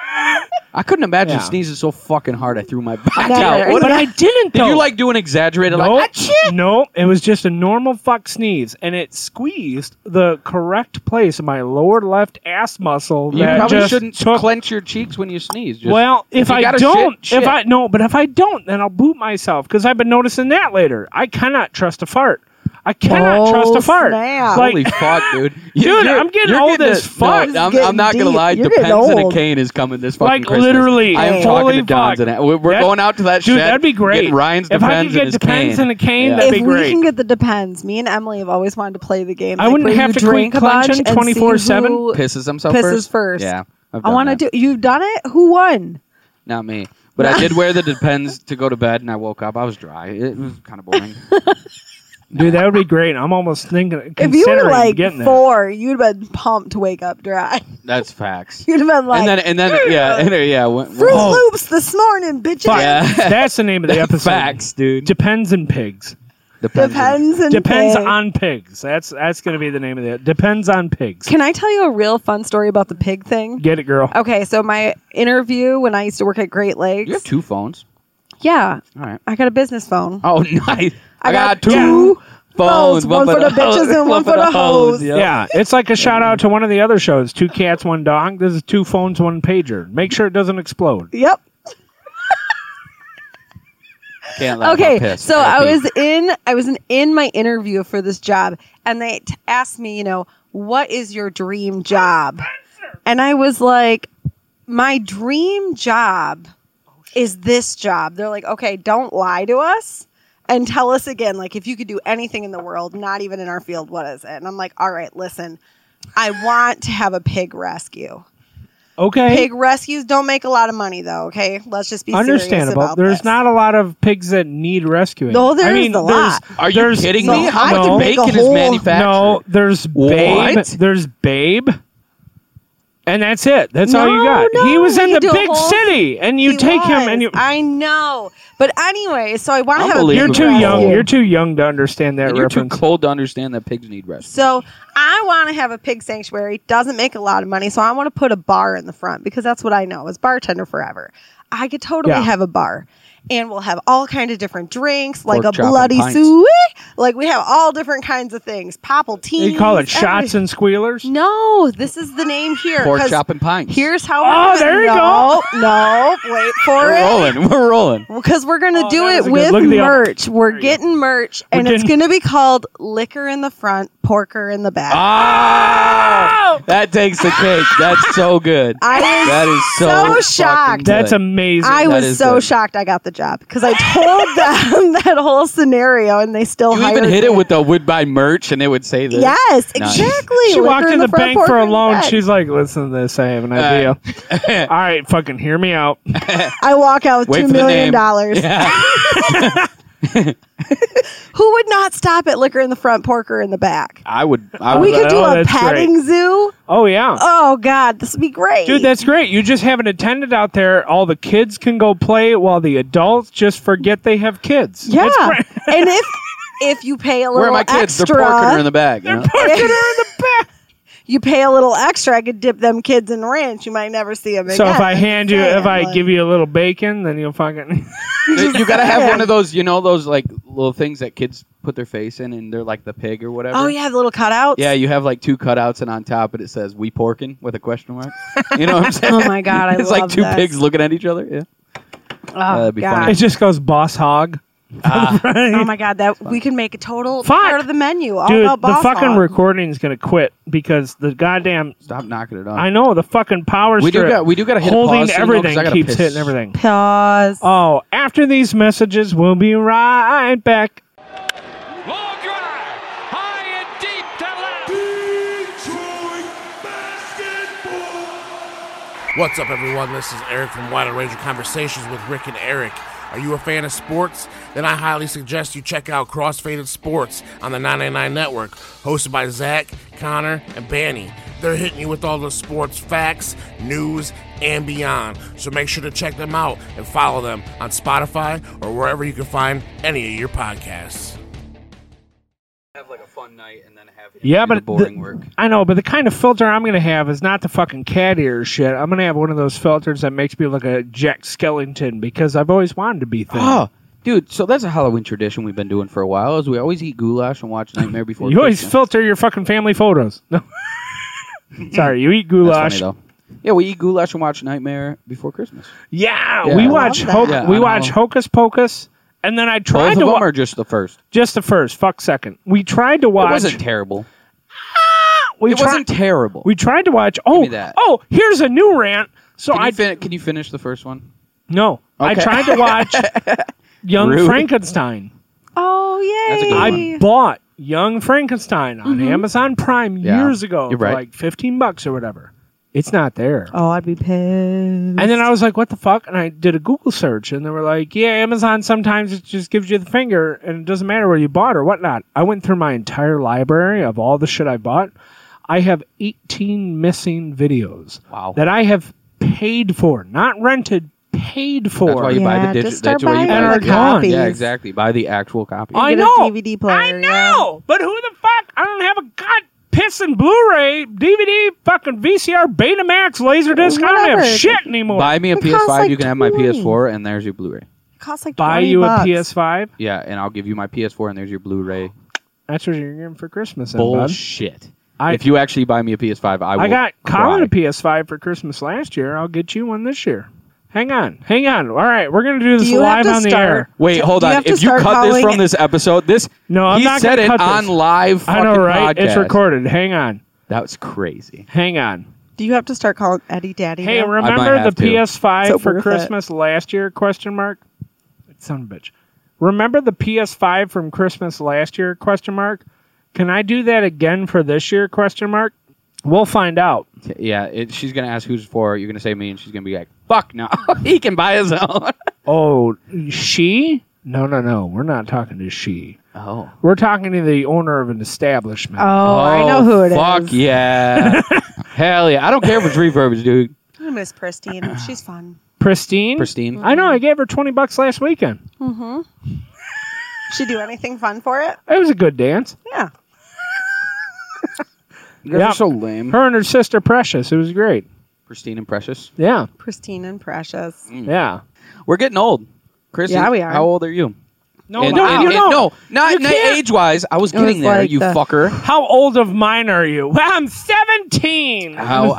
I couldn't imagine Yeah. sneezing so fucking hard I threw my back Never. out. What but did I didn't, did though. you like do an exaggerated like No, it was just a normal fuck sneeze, and it squeezed the correct place in my lower left ass muscle. You that probably just shouldn't took. clench your cheeks when you sneeze. Just, Well, if you I gotta don't, shit, but if I don't, then I'll boot myself because I've been noticing that later. I cannot trust a fart. I cannot trust a fart. Snap. Like, holy fuck, dude! Dude, I'm getting old as fuck. No, I'm Getting not gonna deep. lie. You're getting Depends on a old. cane is coming this fucking Like, Christmas. literally, I am hey. talking holy to Don's fuck. and we're That- going out to that Dude, shed. that'd be great. Getting Ryan's If I Depends could get in his Depends cane. in a cane, Yeah. that'd If be we great. can get the Depends, me and Emily have always wanted to play the game. I like, wouldn't where have you to drink quit a bunch clenching and see 24/7. who Pisses himself pisses first. Yeah, I've I done want to that. do. You've done it. Who won? Not me, but I did wear the Depends to go to bed, and I woke up. I was dry. It was kind of boring. Dude, that would be great. I'm almost thinking, If you considering were like getting that. 4, you'd have been pumped to wake up dry. That's facts. You'd have been like, and then yeah. Fruit Loops this morning, bitches. Fuck. Yeah. That's the name of the episode. Facts, dude. Depends and pigs. Depends Depends pigs. on pigs. That's going to be the name of it. Depends on pigs. Can I tell you a real fun story about the pig thing? Get it, girl. Okay, so my interview when I used to work at Great Lakes. You have 2 phones. Yeah, All right. I got a business phone. Oh, nice. I got 2 two phones. one for the bitches and one for the hoes. Yep. Yeah, it's like a shout out to one of the other shows. 2 cats, 1 dog. This is 2 phones, 1 pager. Make sure it doesn't explode. Yep. Can't let Okay, him piss. so I was in my interview for this job, and they asked me, what is your dream job? And I was like, my dream job is this job. They're like, okay, don't lie to us and tell us again, like, if you could do anything in the world, not even in our field, what is it? And I'm like, all right, listen, I want to have a pig rescue. Okay. Pig rescues don't make a lot of money, though. Okay, let's just be serious Understandable. about There's this. not a lot of pigs that need rescuing. No, there's I mean, a lot. Are you there's- kidding So me? How I much can make a bacon is whole- manufactured? No, there's Babe. What? There's Babe. And that's it. That's all you No, got. no, he was in you the do a big whole- city, and you He take him, was. and you. I know, but anyway, so I want to have a Unbelievable. You're pig too young. rescue. You're too young to understand that And you're too reference. cold to understand that pigs need rest. So I want to have a pig sanctuary. Doesn't make a lot of money, so I want to put a bar in the front because that's what I know. I was bartender forever. I could totally Yeah. have a bar. And we'll have all kinds of different drinks, like Pork a chop and bloody pints. suey. Like we have all different kinds of things. Popple-teens. You call it shots everything. and squealers? No, this is the name here. Pork 'cause chop and pints. Here's how Oh, we're there you go. No, wait for We're it. rolling. We're rolling. Because we're going to Oh, do that it was good. with Look at the other- merch. We're getting merch, and it's getting- going to be called Liquor in the Front, Porker in the Back. Ah! That takes the cake. That's so good. That is so fucking shocked. good. That's amazing. I that was is so good. shocked I got the job because I told them that whole scenario, and they still You hired even hit me. it with the would buy merch, and it would say this. Yes, Nice. exactly. She Liquor walked in the front, bank porker for a in the loan. back. She's like, listen to this. I have an idea. All right, fucking hear me out. I walk out with Wait $2 for the million. name. Yeah. Who would not stop at Liquor in the Front, Porker in the Back? I would. We could do Oh, a that's petting zoo. Oh, yeah. Oh God, this would be great, Dude, that's great. You just have an attendant out there. All the kids can go play while the adults just forget they have kids. yeah. It's great. And if you pay a Where little are my kids? extra, They're porking her in the bag. You know? you pay a little extra, I could dip them kids in ranch. You might never see them again. So if I hand you, if I Like- give you a little bacon, then you'll fucking. You gotta have one of those, those like little things that kids put their face in, and they're like the pig or whatever. Oh yeah, the little cutouts. Yeah, you have like 2 cutouts, and on top it says "We porkin" with a question mark. You know what I'm saying? Oh my God, I it's like love 2 this. pigs looking at each other. Yeah. Oh, that'd be God. funny. It just goes boss hog. Oh my God, that we can make a total Fuck. part of the menu. All Dude, about the boss fucking hog. recording's gonna quit because the goddamn. Stop knocking it off. I know the fucking power we do strip got to hit holding a pause. everything I gotta keeps piss. hitting everything. Pause. Oh, after these messages, we'll be right back. Long drive, high and deep to left. What's up, everyone? This is Eric from Wild Ranger Conversations with Rick and Eric. Are you a fan of sports? Then I highly suggest you check out Crossfaded Sports on the 999 Network, hosted by Zach, Connor, and Banny. They're hitting you with all the sports facts, news, and beyond. So make sure to check them out and follow them on Spotify or wherever you can find any of your podcasts. Have like a fun night and then have Yeah, but boring work. I know, but the kind of filter I'm going to have is not the fucking cat ear shit. I'm going to have one of those filters that makes me look like a Jack Skellington because I've always wanted to be thin. Oh, dude, so that's a Halloween tradition we've been doing for a while. Is we always eat goulash and watch Nightmare Before You always Christmas. filter your fucking family photos. No. Sorry, you eat That's goulash. funny, though. Yeah, we eat goulash and watch Nightmare Before Christmas. Yeah, Yeah. we I watch love that. Yeah, we I watch know. Hocus Pocus, and then I tried Both of to them watch or just the first? just the first. Fuck second. We tried to watch. It wasn't terrible. we It wasn't terrible. We tried to watch. me that. Oh, here's a new rant. So Can you finish the first one? no. I Okay. tried to watch Young Rude. Frankenstein. Oh, yay. That's a good I one. bought Young Frankenstein on Amazon Prime Yeah, years ago you're for right. like $15 or whatever. It's not there. Oh, I'd be pissed. And then I was like, what the fuck? And I did a Google search, and they were like, yeah, Amazon sometimes it just gives you the finger, and it doesn't matter where you bought or whatnot. I went through my entire library of all the shit I bought. I have 18 missing videos Wow. that I have paid for, not rented, paid for. That's why you buy Yeah, the just digital. start That's why you buying buy And the are digital. gone. Yeah, copies. exactly. Buy the actual copy. I Get a know. DVD player, I know. But who the fuck? I don't have a god pissing Blu-ray, DVD, fucking VCR, Betamax, Laserdisc. I don't Whatever. have shit anymore. Buy me a It costs PS5. like you can have my 20. PS4, and there's your Blu-ray. It costs like Buy $20. you a PS5. Yeah, and I'll give you my PS4, and there's your Blu-ray. That's what you're getting for Christmas, then, bud. Bullshit. I- If you actually buy me a PS5, I will. I got Colin cry. a PS5 for Christmas last year. I'll get you one this year. Hang on. All right, we're gonna do this Do you have live to on the start- air. Wait, hold Do you on. have to If you start cut this calling from this episode, No, I'm he not said gonna it cut on this. live. I know, fucking right? It's podcast. recorded. Hang on. That was crazy. Hang on. Do you have to start calling Eddie Daddy? Hey, now? remember have the to. PS5 So for worth Christmas last year? Question mark. Son of a bitch. Remember the PS5 from Christmas last year? Question mark. Can I do that again for this year? Question mark. We'll find out. Yeah, she's gonna ask who's for. You're gonna say me, and she's gonna be like, "Fuck no, he can buy his own." Oh, she? No. We're not talking to she. Oh, We're talking to the owner of an establishment. Oh, I know who it is. Fuck yeah, hell yeah! I don't care if it's refurbs, dude. I miss Pristine. She's fun. Pristine? Pristine. I know. I gave her $20 last weekend. She do anything fun for it? It was a good dance. Yeah. You guys Yeah. are so lame. Her and her sister Precious. It was great. Pristine and precious. Yeah. Pristine and precious. Yeah. We're getting old. Chris, Yeah, we are. How old are you? No, And- no, and- you and- know. no, not You can't- age-wise. I was getting was there, like you the- fucker. How old of mine are you? Well, I'm 17.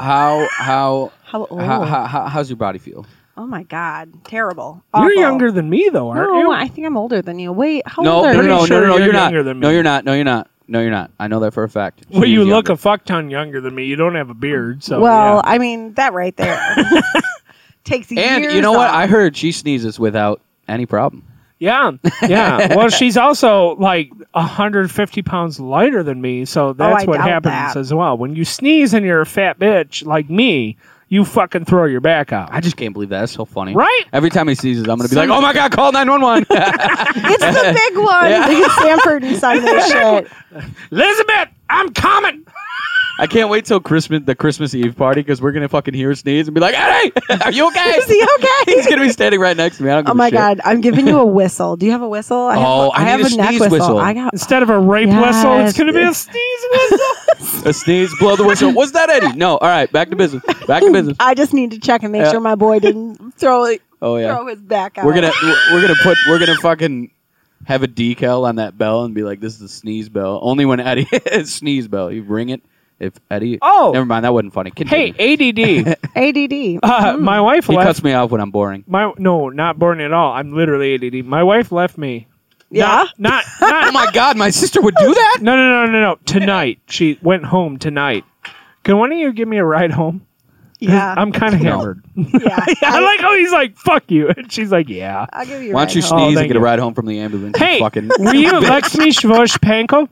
How's your body feel? Oh my God. Terrible. You're Awful. younger than me, though, aren't No, you? I think I'm older than you. Wait, how No, old are no, you? no, sure no, no, you're you're not. younger than me. No, you're not. No, you're not. No, you're not. I know that for a fact. Well, She you is look younger. a fuck ton younger than me. You don't have a beard, so. Well, yeah. I mean, that right there takes years And you know what? off. I heard she sneezes without any problem. Yeah. Well, she's also like 150 pounds lighter than me, so that's I what doubt happens that. as well. When you sneeze and you're a fat bitch like me, you fucking throw your back out. I just can't believe that. That's so funny. Right? Every time he sneezes, I'm going to be like, oh my God, call 911. It's the big one. Yeah. Look at Stanford and Sunday shit. Elizabeth, I'm coming. I can't wait till the Christmas Eve party because we're going to fucking hear her sneeze and be like, Eddie, are you okay? Is he okay? He's going to be standing right next to me. I don't give Oh my a shit. God, I'm giving you a whistle. Do you have a whistle? I have need a neck sneeze whistle. whistle. I got Instead of a rape whistle, it's going to be a sneeze whistle. A sneeze, blow the whistle. Was that Eddie? No. All right, back to business. Back to business. I just need to check and make Yeah. sure my boy didn't throw Oh his back out. We're gonna fucking have a decal on that bell and be like, this is the sneeze bell. Only when Eddie sneeze bell. You ring it. If Eddie Oh. never mind, that wasn't funny. Continue. Hey, ADD. ADD. My wife he left. cuts me off when I'm boring. No, not boring at all. I'm literally ADD. My wife left me. Yeah? Not Oh my God, my sister would do that? No. Tonight. She went home tonight. Can one of you give me a ride home? 'Cause Yeah. I'm kind of hammered. Yeah. I like how he's like, fuck you. And she's like, yeah. I'll give you a Why don't you ride home. sneeze and thank get a you. ride home from the ambulance? you Hey, fucking were you Lexmi Schworzpanko?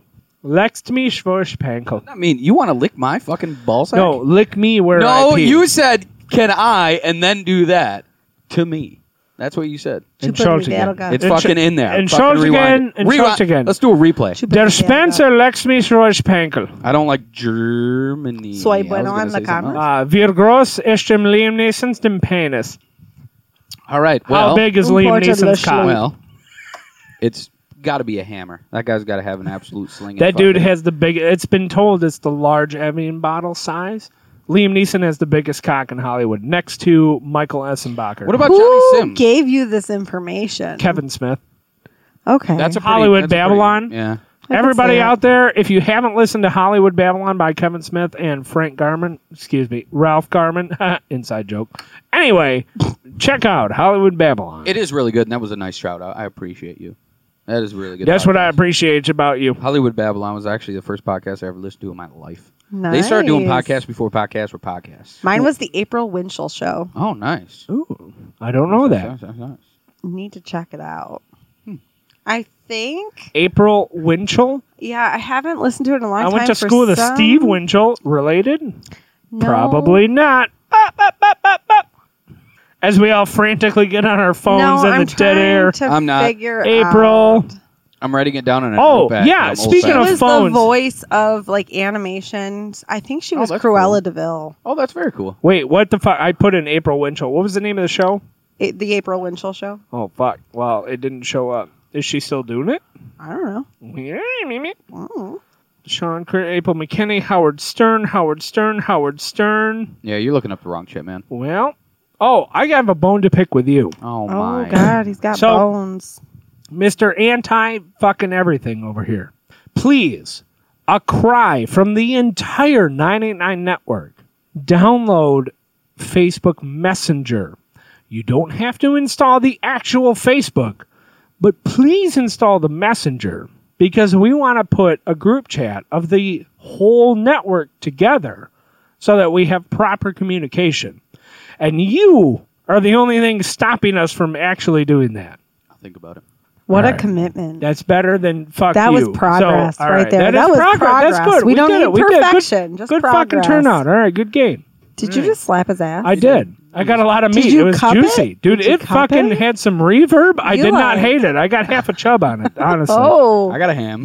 Lexmi Schworzpanko. I mean, you want to lick my fucking ballsack? No, lick me where I No, pee. you said can I and then do that to me? That's what you said. And She put shows me again. battle gun. It's And fucking in there. and Fucking shows rewind again, it. and Rewind. shows again. Let's do a replay. She put Der me battle Spencer Lex mich ruhig Penkel. I don't like Germany. Soy I was bueno gonna en la say something cama. else. Wie groß ist dem Liam Neeson's dem penis? All right. Well, How big is Liam Important Neeson's cock? Well, it's got to be a hammer. That guy's got to have an absolute sling. That dude has the big. It's been told it's the large Evian bottle size. Liam Neeson has the biggest cock in Hollywood, next to Michael Essenbacher. What about Who Johnny Sims? gave you this information? Kevin Smith? Okay. That's a pretty, Hollywood that's a pretty- Babylon? yeah. I can Everybody see it. out there, if you haven't listened to Hollywood Babylon by Kevin Smith and Frank Garman, Ralph Garman, inside joke. Anyway, check out Hollywood Babylon. It is really good, and that was a nice shout out. I appreciate you. That is really good. That's what I podcast. appreciate about you. Hollywood Babylon was actually the first podcast I ever listened to in my life. Nice. They started doing podcasts before podcasts were podcasts. Mine was the April Winchell show. Oh, nice. Ooh, I don't know that. Nice. Need to check it out. I think. April Winchell. Yeah, I haven't listened to it in a long I time. went to for school with some- Steve Winchell. Related? No. Probably not. As we all frantically get on our phones No, in I'm the dead air. trying to I'm not. figure April. out. I'm writing it down in a Oh, notepad. yeah, I'm speaking She of old-fashioned. was phones. the voice of like animations. I think she was that's Cruella cool. DeVille. Oh, that's very cool. Wait, what the fuck? I put in April Winchell. What was the name of the show? The April Winchell show. Oh, fuck. Well, it didn't show up. Is she still doing it? I don't know. Yeah, Oh. Sean Curry, April McKinney, Howard Stern. Yeah, you're looking up the wrong shit, man. Well, I have a bone to pick with you. Oh, Oh my. God, he's got So- bones. Mr. Anti-fucking everything over here. Please, a cry from the entire 989 network. Download Facebook Messenger. You don't have to install the actual Facebook, but please install the Messenger because we want to put a group chat of the whole network together so that we have proper communication. And you are the only thing stopping us from actually doing that. I'll think about it. What All a right. commitment. That's better than fuck That you. was progress So, all right there. That That is was progress. That's progress. good. We don't did need it. We did. perfection, just good fucking progress. turnout. All right, good game. Did you just slap his ass? I did. I got a lot of Did meat. you It was cup juicy. it? Dude, Did you it cup fucking it? had some reverb. I You did not like- hate it. I got half a chub on it, honestly. Oh, I got a ham.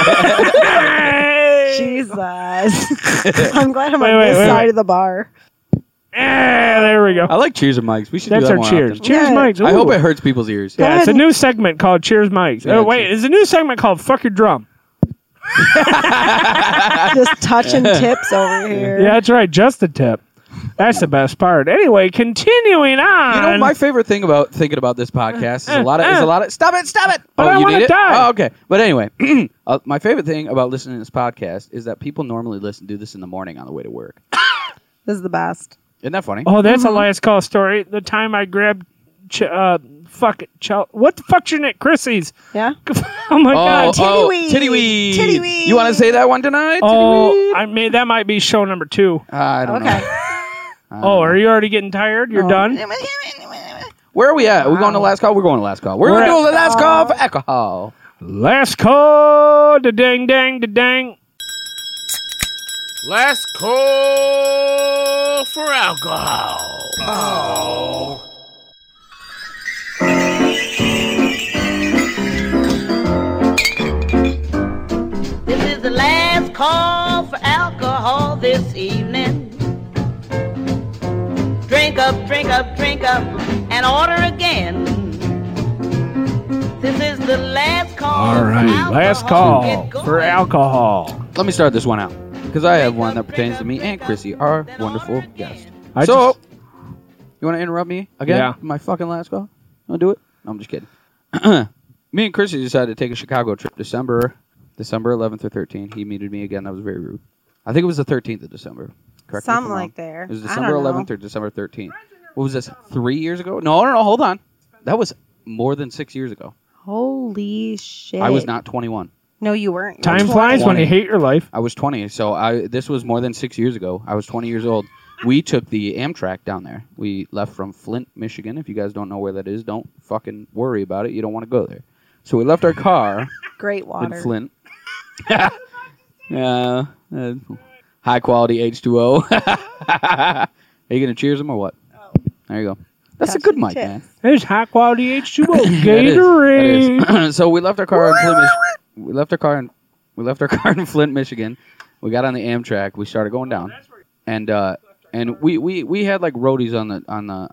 Jesus. I'm glad I'm Wait, on wait, this wait, side wait. of the bar. There we go. I like Cheers and Mics. We should That's do that our more cheers. often. Cheers, Yeah. Mike. I hope it hurts people's ears. Go Yeah, it's a ahead. new segment called Cheers Mike's. Yeah, Oh, wait, cheers. it's a new segment called Fuck Your Drum. Just touching tips over here. Yeah, that's right. Just the tip. That's the best part. Anyway, continuing on. You know, my favorite thing about thinking about this podcast is a lot of stop it. But I you wanna need it? die. Oh, okay. But anyway, my favorite thing about listening to this podcast is that people normally do this in the morning on the way to work. This is the best. Isn't that funny? Oh, that's a last call story. The time I grabbed, what the fuck's your name? Chrissy's. Yeah. Oh my god. Titty-weed. Titty-weed. Titty-weed. You want to say that one tonight? Oh, that might be show number 2. I don't Okay. know. Oh, are you already getting tired? You're Oh. done? Where are we at? Are we going to last call? We're going to last call. We're We're going to do at- the last call for alcohol. Last call. Da dang dang da dang. Last call for alcohol. This is the last call for alcohol this evening. Drink up, and order again. This is the last call. All for right, alcohol. last call Get going. for alcohol. Let me start this one out because I have one that pertains to me and Chrissy, our wonderful guest. I So, just- you want to interrupt me again? Yeah. My fucking last call? Want to do it? No, I'm just kidding. Me and Chrissy decided to take a Chicago trip December 11th or 13th. He meted me again. That was very rude. I think it was the 13th of December. Correct me if Something I'm wrong. like there. It was I December don't know. 11th or December 13th. What was this? 3 years ago? No, hold on. That was more than 6 years ago. Holy shit. I was not 21. No, you weren't. You Time were flies 20. when you hate your life. I was 20, so this was more than 6 years ago. I was 20 years old. We took the Amtrak down there. We left from Flint, Michigan. If you guys don't know where that is, don't fucking worry about it. You don't want to go there. So we left our car Great in water. Flint. Yeah, high quality H2O. Are you gonna cheers them or what? Oh. There you go. That's a Touching good mic, tips. man. There's high quality H2O That Gatorade. that is. So we left our car in Flint. We left our car in Flint, Michigan. We got on the Amtrak. We started going down, and we had like roadies on the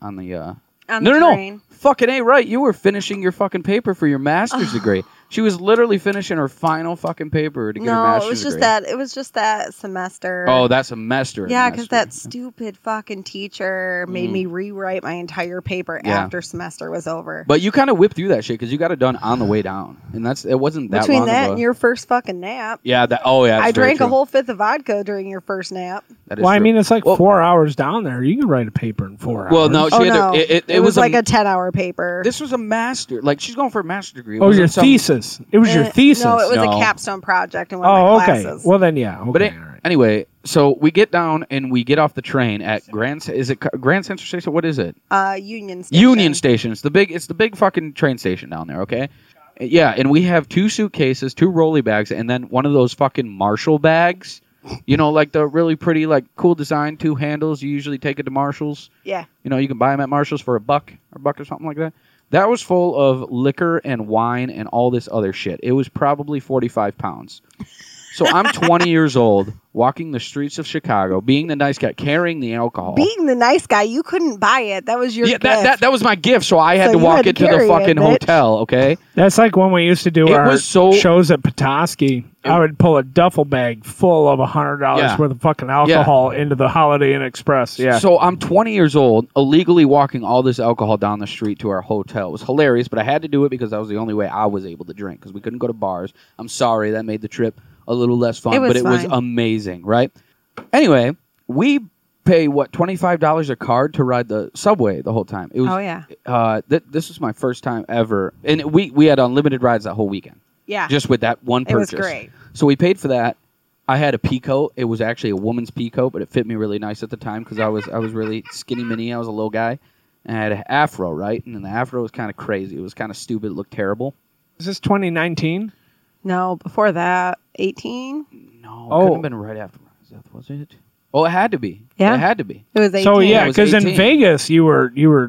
train. Fucking A, right. You were finishing your fucking paper for your master's degree. She was literally finishing her final fucking paper to get her No, master's it was just degree. that. It was just that semester. Oh, that semester. Yeah, because that stupid fucking teacher made me rewrite my entire paper Yeah. after semester was over. But you kind of whipped through that shit because you got it done on the way down, and it wasn't that Between long that of and a- your first fucking nap, Yeah, that. Oh, yeah. I that's very drank a true. whole fifth of vodka during your first nap. That is Well, I true. mean, it's like Well- 4 hours down there. You can write a paper in 4 hours. Well, no, she Oh had no, to, it was like a a 10-hour paper. This was a master. Like, she's going for a master's degree. It Oh, your wasn't some- thesis. It was your thesis. No, it was No. a capstone project in one Oh, of my okay. classes. Well, then, yeah. Okay, But all right. anyway, so we get down and we get off the train at Grand. Is it Grand Central Station? What is it? Union Station. Union Station. It's the big fucking train station down there. Okay. Yeah, and we have 2 suitcases, 2 rolly bags, and then one of those fucking Marshall bags. You know, like the really pretty, like cool design, 2 handles. You usually take it to Marshalls. Yeah. You know, you can buy them at Marshalls for $1 or something like that. That was full of liquor and wine and all this other shit. It was probably 45 pounds. So I'm 20 years old, walking the streets of Chicago, being the nice guy, carrying the alcohol. Being the nice guy, you couldn't buy it. That was your yeah, gift. that was my gift, so I had So to you walk had to into the carry it, fucking bitch. hotel, okay? That's like when we used to do It our was so- shows at Petoskey. I would pull a duffel bag full of $100 Yeah. worth of fucking alcohol into the Holiday Inn Express. Yeah. So I'm 20 years old, illegally walking all this alcohol down the street to our hotel. It was hilarious, but I had to do it because that was the only way I was able to drink because we couldn't go to bars. I'm sorry, that made the trip a little less fun, It was but it was fine. amazing, right? Anyway, we pay, $25 a card to ride the subway the whole time. It was, Oh, yeah. This was my first time ever. And we had unlimited rides that whole weekend. Yeah. Just with that one It purchase. was great. So we paid for that. I had a pea coat. It was actually a woman's pea coat, but it fit me really nice at the time because I was really skinny mini. I was a little guy. And I had an afro, right? And the afro was kind of crazy. It was kind of stupid. It looked terrible. Is this 2019? No, before that, 18. No, Oh. couldn't have been right after. Was it? Oh, it had to be. Yeah. It had to be. It was 18. So yeah, it was because in 18. Vegas you were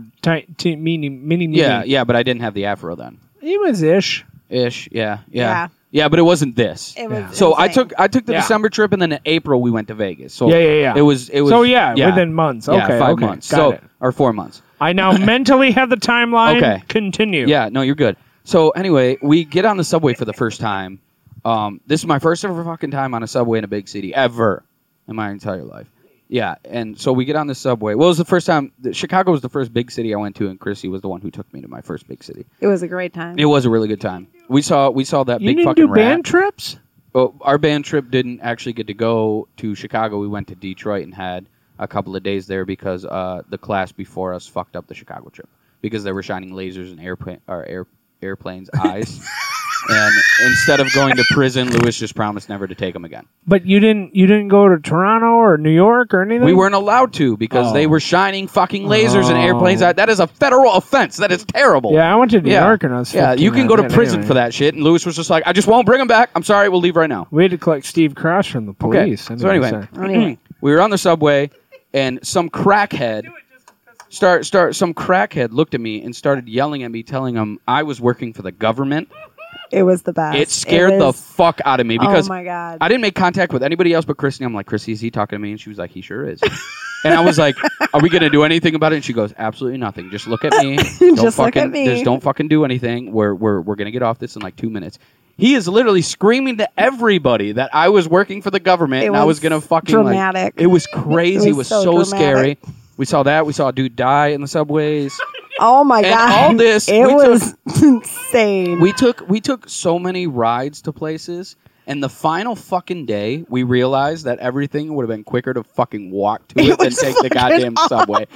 mini. Yeah, but I didn't have the afro then. He was ish. Ish, yeah. Yeah. Yeah, but it wasn't this. It was Yeah. So insane. I took the Yeah. December trip, and then in April we went to Vegas. So Yeah. It was. So yeah, within months. Yeah, Okay, 5 okay, months. got So it. or 4 months. I now mentally have the timeline. Okay. Continue. Yeah, no, you're good. So anyway, we get on the subway for the first time. This is my first ever fucking time on a subway in a big city ever in my entire life. Yeah, and so we get on the subway. Well, it was the first time. Chicago was the first big city I went to, and Chrissy was the one who took me to my first big city. It was a great time. It was a really good time. We saw that You big didn't fucking do rat. band trips? Well, our band trip didn't actually get to go to Chicago. We went to Detroit and had a couple of days there because the class before us fucked up the Chicago trip because they were shining lasers in airplanes' eyes. And instead of going to prison, Lewis just promised never to take them again. But you didn't go to Toronto or New York or anything? We weren't allowed to because they were shining fucking lasers in airplanes' eyes. That is a federal offense. That is terrible. Yeah, I went to New York and I was 15 you can go to then, prison anyway. for that shit. And Lewis was just like, I just won't bring them back. I'm sorry. We'll leave right now. We had to collect Steve Crush from the police. Okay. So anyway, Anyway. we were on the subway, and some crackhead some crackhead looked at me and started yelling at me, telling him I was working for the government. It was the best. It scared the fuck out of me because oh my God. I didn't make contact with anybody else but Christy. I'm like, Christy, is he talking to me? And she was like, he sure is. And I was like, are we going to do anything about it? And she goes, absolutely nothing. Just look at me. Just look at me. Just don't fucking do anything. We're going to get off this in like 2 minutes. He is literally screaming to everybody that I was working for the government It and I was was going to fucking dramatic. it was crazy. It was so dramatic. scary. We saw that. We saw a dude die in the subways. Oh my And God. all this, It was insane. We took so many rides to places, and the final fucking day, we realized that everything would have been quicker to fucking walk to it than was take the goddamn subway.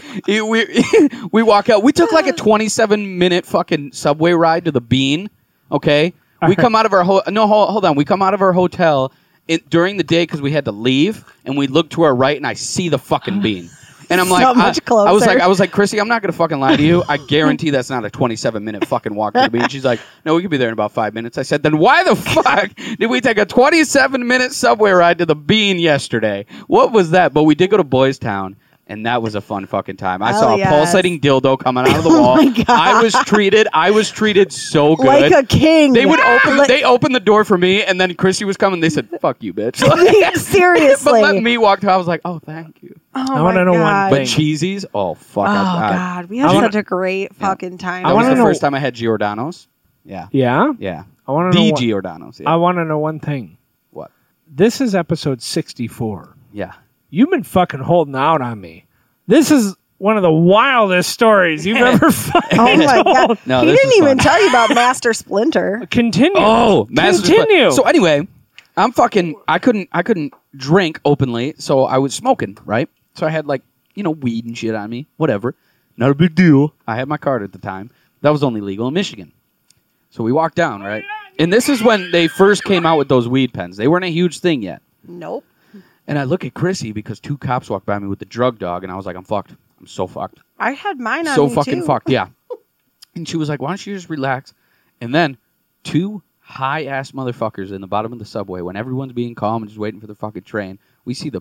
We walk out. We took like a 27-minute fucking subway ride to the Bean. Okay, we come out of our hold on. We come out of our hotel during the day because we had to leave, and we look to our right, and I see the fucking Bean. And I'm like, So much I was closer. like, Chrissy, I'm not gonna fucking lie to you. I guarantee that's not a 27-minute fucking walk to the Bean. She's like, no, we could be there in about 5 minutes. I said, then why the fuck did we take a 27-minute subway ride to the Bean yesterday? What was that? But we did go to Boys Town, And that was a fun fucking time. I Hell saw a yes. pulsating dildo coming out of the wall. my God. I was treated so good. Like a king. They would open. Like- They opened the door for me, and then Chrissy was coming. They said, "Fuck you, bitch." Seriously. But let me walk through. I was like, "Oh, thank you." Oh I wanna my know one God. But cheesies, oh fuck! Oh I- God, we had wanna- such a great fucking time. that was wanna the know- first time I had Giordano's. Yeah, Yeah? yeah. I want to know. The What, Giordano's. Yeah. I want to know one thing. What? This is episode 64. Yeah. You've been fucking holding out on me. This is one of the wildest stories you've ever fucking Oh my told. God. No, he this didn't is even fun. tell you about Master Splinter. Continue. Oh, Master Continue. So anyway, I'm fucking. I couldn't drink openly, so I was smoking. Right. So I had like weed and shit on me. Whatever. Not a big deal. I had my card at the time. That was only legal in Michigan. So we walked down, right? And this is when they first came out with those weed pens. They weren't a huge thing yet. Nope. And I look at Chrissy because 2 cops walked by me with the drug dog, and I was like, I'm fucked. I'm so fucked. I had mine on So me fucking too. fucked, yeah. And she was like, why don't you just relax? And then 2 high-ass motherfuckers in the bottom of the subway, when everyone's being calm and just waiting for the fucking train, we see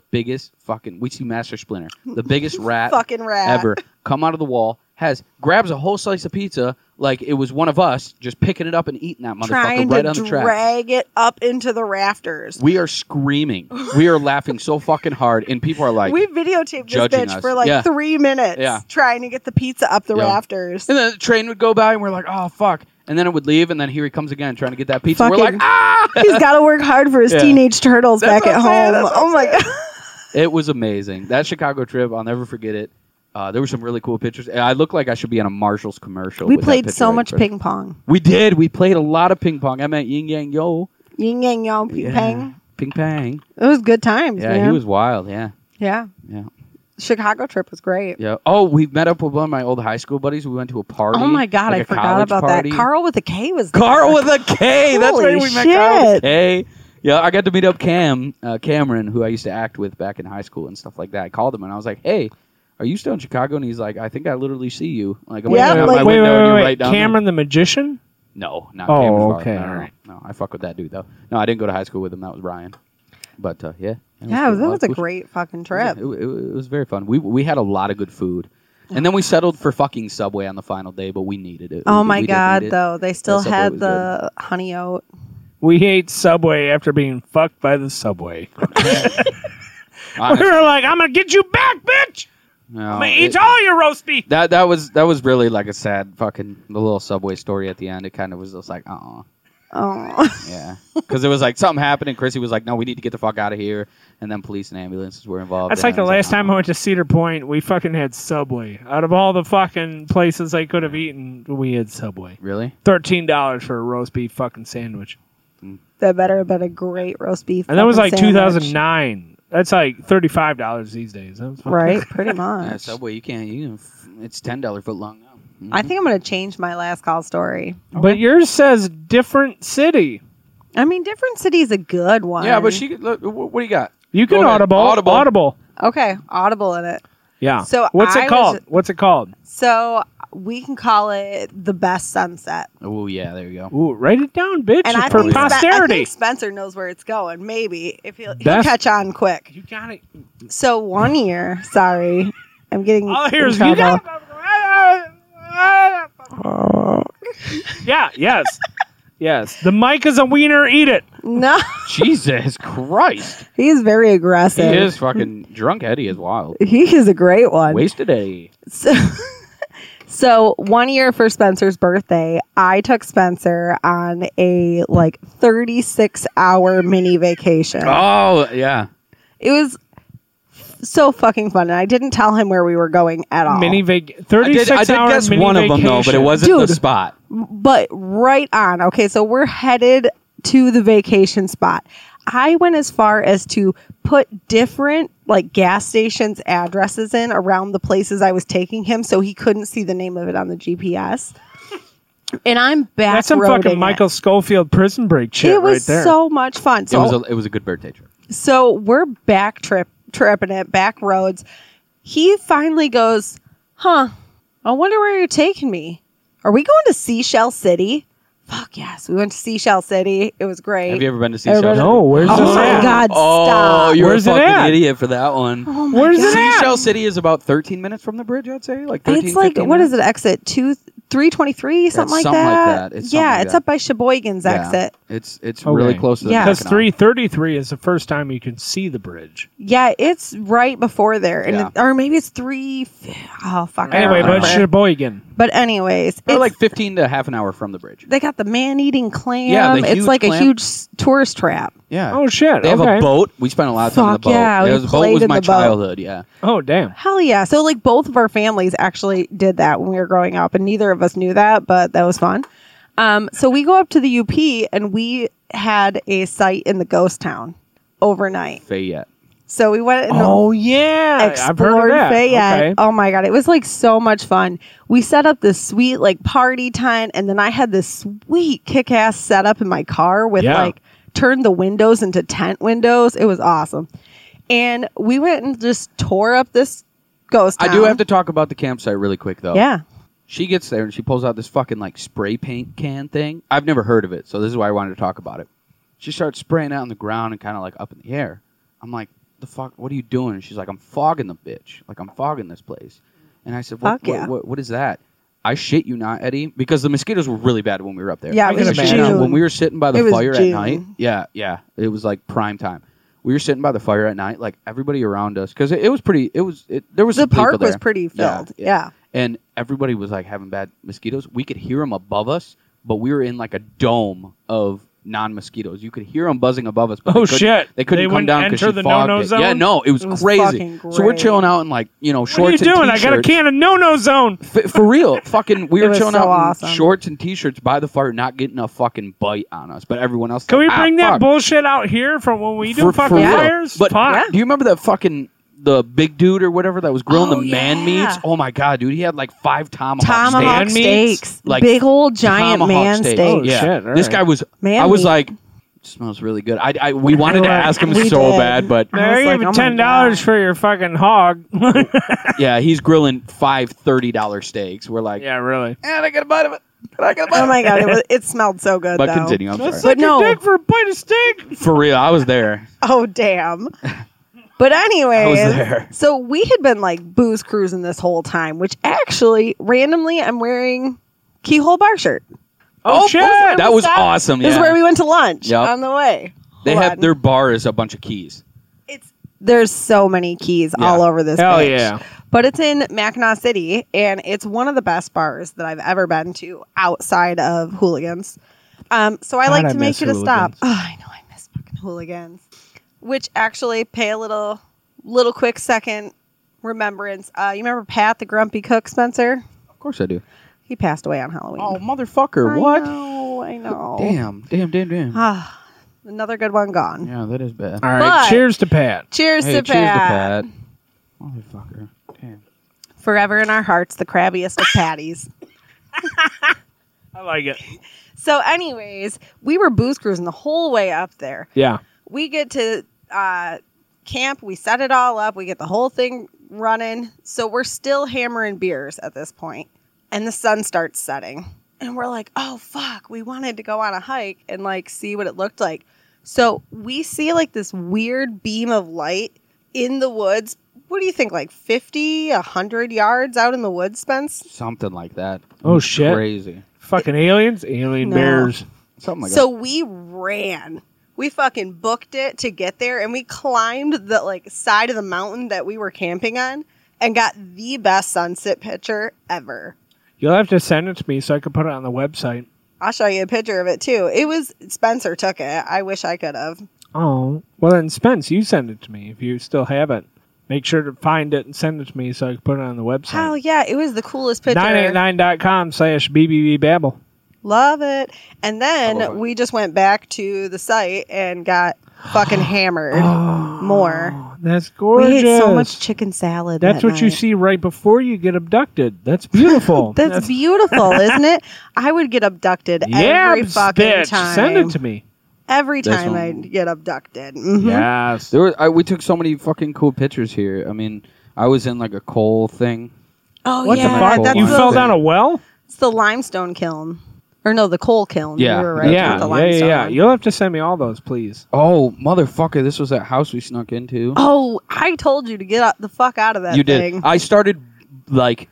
Master Splinter, the biggest rat Fucking rat. ever, come out of the wall, grabs a whole slice of pizza like it was one of us, just picking it up and eating that motherfucker Trying right to on the track. drag it up into the rafters. We are screaming. We are laughing so fucking hard, and people are like, We videotaped this judging bitch us. for like Yeah. 3 minutes Yeah. trying to get the pizza up the Yeah. rafters. and then the train would go by, and we're like, oh, fuck. And then it would leave, and then here he comes again trying to get that pizza. We're like, Fucking- ah! He's got to work hard for his Yeah. teenage turtles That's back what at I'm saying, home. that's what Oh I'm my God. It was amazing. That Chicago trip, I'll never forget it. There were some really cool pictures. I look like I should be on a Marshall's commercial. We with that played picture so right much in front. ping pong. We did. We played a lot of ping pong. I meant yin yang yo. Yin yang yang ping Yeah. pong. Ping pang. It was good times, Yeah, man. he was wild. Yeah. Yeah. Yeah. Chicago trip was great. Yeah. Oh, we met up with one of my old high school buddies. We went to a party. Oh my God, like I a forgot college about party. that. Carl with a K was there. Carl with a K. That's Holy right. We met Carl with a shit. K. Yeah, I got to meet up Cameron, who I used to act with back in high school and stuff like that. I called him and I was like, "Hey, are you still in Chicago?" And he's like, "I think I literally see you." Like, I'm Yeah, looking out like- my window and you're wait. right down there. Cameron the magician? No, not Oh, Cameron. Farr. okay, No, no, all right. No, I fuck with that dude though. No, I didn't go to high school with him. That was Ryan. But yeah. Yeah, that was a cool. great fucking Yeah, trip. it was very fun. We had a lot of good food. And then we settled for fucking Subway on the final day, but we needed it. Oh We my did God, need it. though. They still Subway had was the honey oat. We ate Subway after being fucked by the Subway. I- We were like, I'm going to get you back, bitch. no, I'm going to it- eat all your roast beef. That was really like a sad fucking the little Subway story at the end. It kind of was just like, Oh. yeah, because it was like something happened, and Chrissy was like, "No, we need to get the fuck out of here." And then police and ambulances were involved. That's and like the I was last time I went to Cedar Point, we fucking had Subway. Out of all the fucking places I could have eaten, we had Subway. Really? $13 for a roast beef fucking sandwich. That better have been a great roast beef. And that was like fucking sandwich. 2009. That's like $35 these days. That was fucking- Right? Pretty much. Yeah, Subway, you can't. It's $10 foot long now. I think I'm going to change my last call story. But yours says different city. I mean, different city is a good one. Yeah, but look, what do you got? You can Go ahead. Audible. Okay, Audible in it. Yeah. So What's I it called? was- What's it called? So we can call it The Best Sunset. Oh yeah, there you go. Ooh, write it down, bitch, And I for think, I posterity. think Spencer knows where it's going. Maybe if he'll Best- catch on quick. You got it. So 1 year, sorry, I'm getting All I hear in is you trouble. got. Yeah. Yes. Yes. The mic is a wiener. Eat it. No, Jesus Christ, he's very he aggressive. is fucking drunk. Eddie is wild. He is a great one. Wasted Eddie. So 1 year for Spencer's birthday, I took Spencer on a 36-hour mini vacation. Oh yeah. It was so fucking fun, and I didn't tell him where we were going at all. Mini I 36 did hour guess mini one of them though, but it vacation. wasn't the Dude. spot. But right on. Okay, so we're headed to the vacation spot. I went as far as to put different gas stations addresses in around the places I was taking him, so he couldn't see the name of it on the GPS. And I'm back. That's some fucking Michael Schofield Prison Break shit It was right there. so much fun. So It was a good birthday trip. So we're back tripping it, back roads. He finally goes, I wonder where you're taking me. Are we going to Seashell City? Fuck yes. We went to Seashell City. It was great. Have you ever been to Seashell? Everybody- No, where's Oh this my at? God, Oh, stop. you're Where's a it fucking at? idiot for that one. Oh my Where's God. it at? Seashell City is about 13 minutes from the bridge, I'd say. Like 13, It's like, 15 what is minutes? it, exit 323, something like something like that? that. It's Yeah, something like it's that. up by Sheboygan's exit. It's Okay. really close to the Yeah. Because Mackinac. 333 is the first time you can see the bridge. Yeah, it's right before there. And Yeah. or maybe it's 3... Oh, fuck. I don't Anyway, but remember. Sheboygan. But anyways, They're it's, like 15 to half an hour from the bridge. they got the man-eating clam. Yeah, the it's huge like a clam. huge tourist trap. Yeah. Oh, shit. They have okay. a boat. We spent a lot of time on the Fuck boat. yeah, we The boat played was in my the boat. childhood, yeah. Oh, damn. Hell yeah. So like both of our families actually did that when we were growing up, and neither of us knew that, but that was fun. So we go up to the UP and we had a site in the ghost town overnight. Fayette. So we went and Oh, yeah. I've heard explored of that. Fayette. Okay. Oh my God. It was like so much fun. We set up this sweet like party tent, and then I had this sweet kick-ass setup in my car with Yeah. like turned the windows into tent windows. It was awesome. And we went and just tore up this ghost town. I do have to talk about the campsite really quick, though. Yeah. She gets there and she pulls out this fucking like spray paint can thing. I've never heard of it, so this is why I wanted to talk about it. She starts spraying out on the ground and kind of like up in the air. I'm like, the fuck, what are you doing? And she's like, I'm fogging the bitch. Like, I'm fogging this place. And I said, Fuck yeah. what is that? I shit you not, Eddie, because the mosquitoes were really bad when we were up there. Yeah, I it was can Shit you imagine. not, June. when we were sitting by It the was fire June. at night, yeah, it was like prime time. We were sitting by the fire at night, like everybody around us, because it was pretty. There was The some people park was there. pretty filled. Yeah. And everybody was like having bad mosquitoes. We could hear them above us, but we were in like a dome of non-mosquitoes. You could hear them buzzing above us. But Oh, they couldn't- shit. They couldn't They come wouldn't down because enter she the fogged no-no it. zone? Yeah, no, it was crazy. fucking So we're great. chilling out in like What are you shorts doing? and I got a t-shirts. can of no-no zone. For real, fucking, we It were was chilling so out awesome. in shorts and t-shirts by the fire, not getting a fucking bite on us. But everyone else. Can we like, bring that fuck. bullshit out here from when we do fucking real. fires? But Fuck. do you remember that fucking the big dude or whatever that was grilling Oh, the man yeah. meats? Oh my god, dude, he had like 5 tomahawk Tomahawk steaks. steaks. Like, big old giant Tomahawk man steaks. steak. Oh, Yeah, shit, all this right. guy was. Man I was meat. like, smells really good. We wanted to ask him We so did. bad, but I Now, was I like, give you oh my $10 God. for your fucking hog. yeah, he's grilling 5 $30 steaks. We're like, yeah, really. and I got a bite of it. And I got a bite Oh of my it. God. It smelled so good, But though. continue. I'm Let's sorry. But suck your no. dick for a bite of steak. For real, I was there. Oh, damn. But anyway, I was there. so we had been like booze cruising this whole time, which actually, randomly, I'm wearing Keyhole Bar shirt. Oh, shit. That was awesome. This is yeah. where we went to lunch Yep. on the way. They Hold have on. their bar is a bunch of keys. There's so many keys Yeah. all over this Hell bitch. yeah. But it's in Mackinac City, and it's one of the best bars that I've ever been to outside of Hooligans. So I God, like I to make miss it a stop. Hooligans. Oh, I know, I miss fucking Hooligans. Which actually pay a little quick second remembrance. You remember Pat the Grumpy Cook, Spencer? Of course I do. He passed away on Halloween. Oh, motherfucker. I What? I know. Damn. Ah, another good one gone. Yeah, that is bad. All right. But- Cheers to Pat. Cheers Hey, to cheers to Pat. Pat. Motherfucker. Damn. Forever in our hearts, the crabbiest of patties. I like it. So, anyways, we were booze cruising the whole way up there. Yeah. We get to camp. We set it all up. We get the whole thing running. So we're still hammering beers at this point, and the sun starts setting. And we're like, oh, fuck. We wanted to go on a hike and like see what it looked like. So we see like this weird beam of light in the woods. What do you think? Like 50, 100 yards out in the woods, Spence? Something like that. Oh, shit. Crazy. Fucking aliens? Alien No. bears. Something like So we ran. We fucking booked it to get there, and we climbed the like side of the mountain that we were camping on and got the best sunset picture ever. You'll have to send it to me so I can put it on the website. I'll show you a picture of it too. It was Spencer took it. I wish I could have. Oh. Well, then, Spence, you send it to me if you still have it. Make sure to find it and send it to me so I can put it on the website. Hell yeah, it was the coolest picture. 989.com/BBB Love it. And I love then it. we just went back to the site and got fucking hammered more. Oh, that's gorgeous. We ate so much chicken salad. That's that what you night. see right before you get abducted. That's beautiful. That's beautiful, isn't it? I would get abducted yeah, every fucking bitch. time. Send it to me. Every This time one. I'd get abducted. Mhm. Yes. we took so many fucking cool pictures here. I mean, I was in like a coal thing. Oh What yeah, the fuck? that's You the, fell down a well? it's the limestone kiln, Or no, the coal kiln. Yeah. You were right. Yeah, with the yeah, yeah, yeah. limestone. You'll have to send me all those, please. Oh, motherfucker! This was that house we snuck into. Oh, I told you to get the fuck out of that You thing. did. I started like,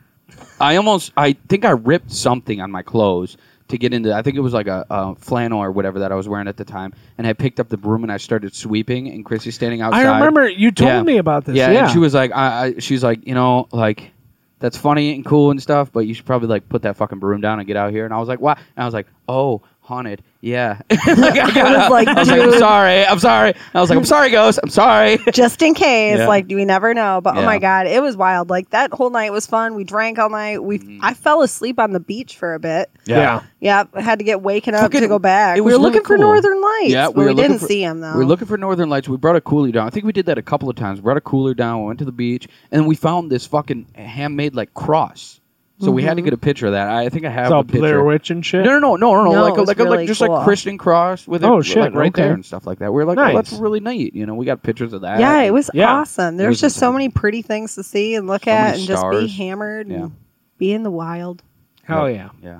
I think I ripped something on my clothes to get into. I think it was like a flannel or whatever that I was wearing at the time, and I picked up the broom and I started sweeping. And Chrissy's standing outside. I remember you told Yeah. me about this. Yeah, Yeah, and she was like, she's like, you know, like, that's funny and cool and stuff, but you should probably like put that fucking broom down and get out here. And I was like, what? And I was like, oh, haunted. Yeah. Like, I was like, I'm dude. sorry. I was like, I'm sorry, ghost. I'm sorry. Just in case, Yeah. like, we never know. But oh Yeah. my god, it was wild. Like that whole night was fun. We drank all night. I fell asleep on the beach for a bit. yeah. Yep, I had to get waken up Fucking- to go back. it We was were looking really for cool. Northern Lights. Yeah, but we we were looking didn't for- see them though. We were looking for Northern Lights. We brought a cooler down. I think we did that a couple of times. We brought a cooler down. We went to the beach, and we found this fucking handmade like cross. So we had to get a picture of that. I think I have It's all the picture. Blair Witch and shit. No. No, Like it was like really just cool. like Christian cross with it. Oh, shit, like right okay. there and stuff like that. We were like, Nice. oh, that's really neat. You know, we got pictures of that. Yeah, it was Yeah. awesome. It There was was just so insane. many pretty things to see and look So at, many and just be stars. hammered Yeah. and be in the wild. Hell yeah. Yeah.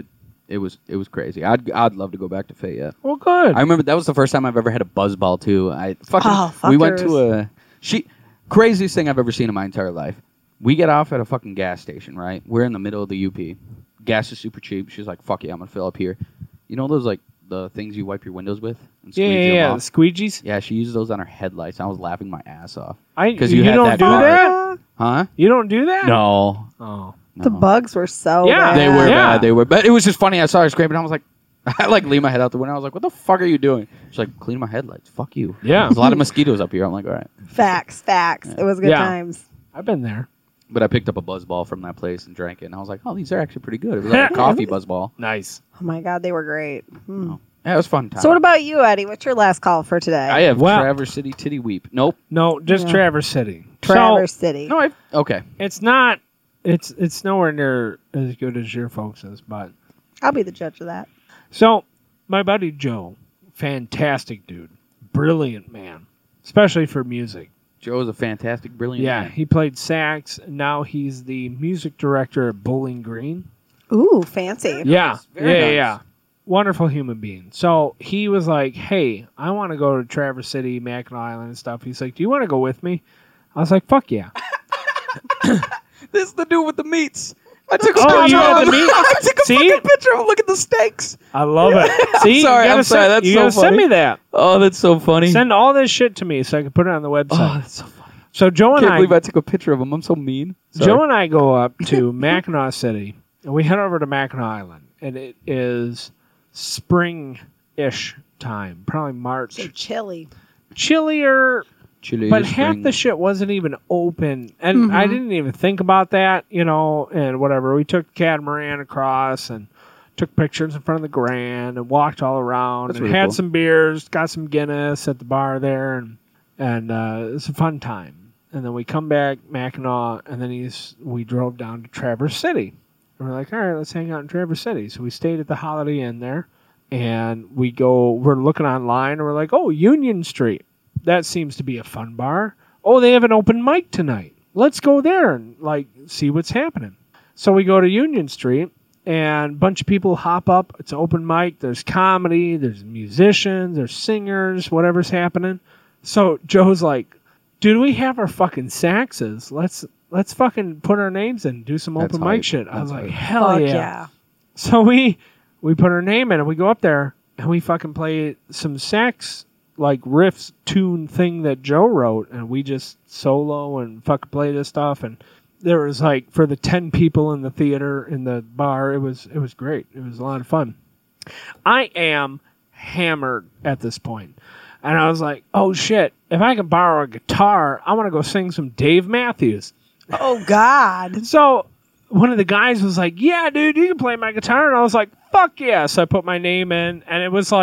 It was crazy. I'd love to go back to Fayette. Well, good. I remember that was the first time I've ever had a buzzball too. Oh, We went to fuckers. craziest thing I've ever seen in my entire life. We get off at a fucking gas station, right? We're in the middle of the UP. Gas is super cheap. She's like, "Fuck yeah, I'm gonna fill up here." You know those like the things you wipe your windows with and yeah, squeegee yeah, them yeah. The off? squeegees. Yeah, she uses those on her headlights. I was laughing my ass off. 'Cause you you had don't that do car. that. Huh? You don't do that. No. Oh. The No. bugs were so Yeah. bad. They were Yeah. bad. They were, but it was just funny. I saw her scraping. I was like, I like leaned my head out the window. I was like, "What the fuck are you doing?" She's like, "Clean my headlights." Fuck you. Yeah. There's a lot of mosquitoes up here. I'm like, all right. Facts. It was good Yeah. times. I've been there. But I picked up a Buzzball from that place and drank it, and I was like, "Oh, these are actually pretty good." It was like a coffee Buzzball. Nice. Oh my god, they were great. Yeah, it was fun time. So what about you, Eddie? What's your last call for today? I have Wow. Traverse City Titty Weep. Nope. No, just Yeah. Traverse City. Traverse So, City. No, okay. it's not. It's nowhere near as good as your folks' is, but I'll be the judge of that. so my buddy Joe, fantastic dude, brilliant man, especially for music. Joe is a fantastic, brilliant Yeah, man. he played sax. And now he's the music director at Bowling Green. Ooh, fancy. Yeah, Very yeah, nice. yeah. Wonderful human being. So he was like, "Hey, I want to go to Traverse City, Mackinac Island, and stuff." He's like, "Do you want to go with me?" I was like, "Fuck yeah!" This is the dude with the meats. I took a Oh, picture you of had him. the meat? I took a See? fucking picture of him. Look at the steaks. I love it. See, sorry, you gotta I'm sorry, send, that's you so gotta send funny. me that. Oh, that's so funny. Send all this shit to me so I can put it on the website. Oh, that's so funny. So Joe I and can't I, believe I took a picture of him. I'm so mean. Sorry. Joe and I go up to Mackinac City, and we head over to Mackinac Island, and it is spring-ish time, probably March. So chilly. Chillier, Chile but spring. half the shit wasn't even open, and I didn't even think about that, and whatever. We took catamaran across and took pictures in front of the Grand and walked all around That's and really had cool. some beers, got some Guinness at the bar there, and it was a fun time. And then we come back Mackinac, and then we drove down to Traverse City. And we're like, all right, let's hang out in Traverse City. So we stayed at the Holiday Inn there, and we're looking online, and we're like, oh, Union Street. That seems to be a fun bar. Oh, they have an open mic tonight. Let's go there and see what's happening. So we go to Union Street, and a bunch of people hop up. It's an open mic. There's comedy. There's musicians. There's singers. Whatever's happening. So Joe's like, "Dude, we have our fucking saxes. Let's fucking put our names in and do some That's open hype. mic shit." I was That's like, hype. "Hell Fuck yeah!" yeah. So we put our name in and we go up there and we fucking play some sax riff tune thing that Joe wrote, and we just solo and fucking play this stuff. And there was for the 10 people in the theater in the bar, it was great. It was a lot of fun. I am hammered at this point. And I was like, oh shit, if I can borrow a guitar, I want to go sing some Dave Matthews. Oh God. So one of the guys was like, yeah, dude, you can play my guitar. And I was like, fuck yeah. So I put my name in, and it was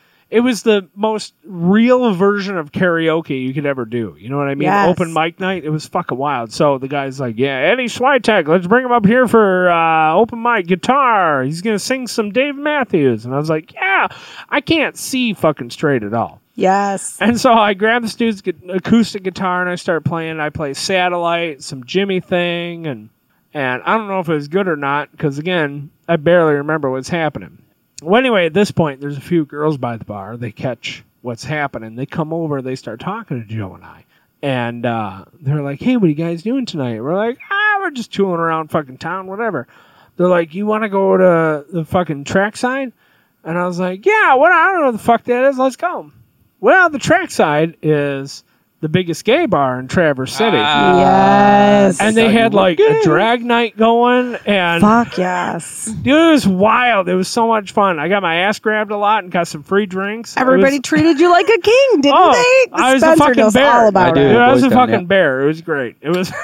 the most real version of karaoke you could ever do. You know what I mean? Yes. Open mic night. It was fucking wild. So the guy's like, yeah, Eddie Switek, let's bring him up here for open mic guitar. He's going to sing some Dave Matthews. And I was like, yeah, I can't see fucking straight at all. Yes. And so I grabbed this dude's acoustic guitar and I started playing. I play Satellite, some Jimmy thing, and I don't know if it was good or not because, again, I barely remember what's happening. Well, anyway, at this point, there's a few girls by the bar. They catch what's happening. They come over. They start talking to Joe and I. And they're like, hey, what are you guys doing tonight? We're like, we're just tooling around fucking town, whatever. They're like, you want to go to the fucking trackside? And I was like, yeah, I don't know what the fuck that is. Let's go. Well, the trackside is the biggest gay bar in Traverse City. Yes. And they had like a drag night going. And Fuck yes. dude, it was wild. It was so much fun. I got my ass grabbed a lot and got some free drinks. Everybody treated you like a king, didn't they? I was Spencer a fucking knows bear. all about I do. it. Dude, I was a Boys down, fucking yeah. bear. It was great. It was.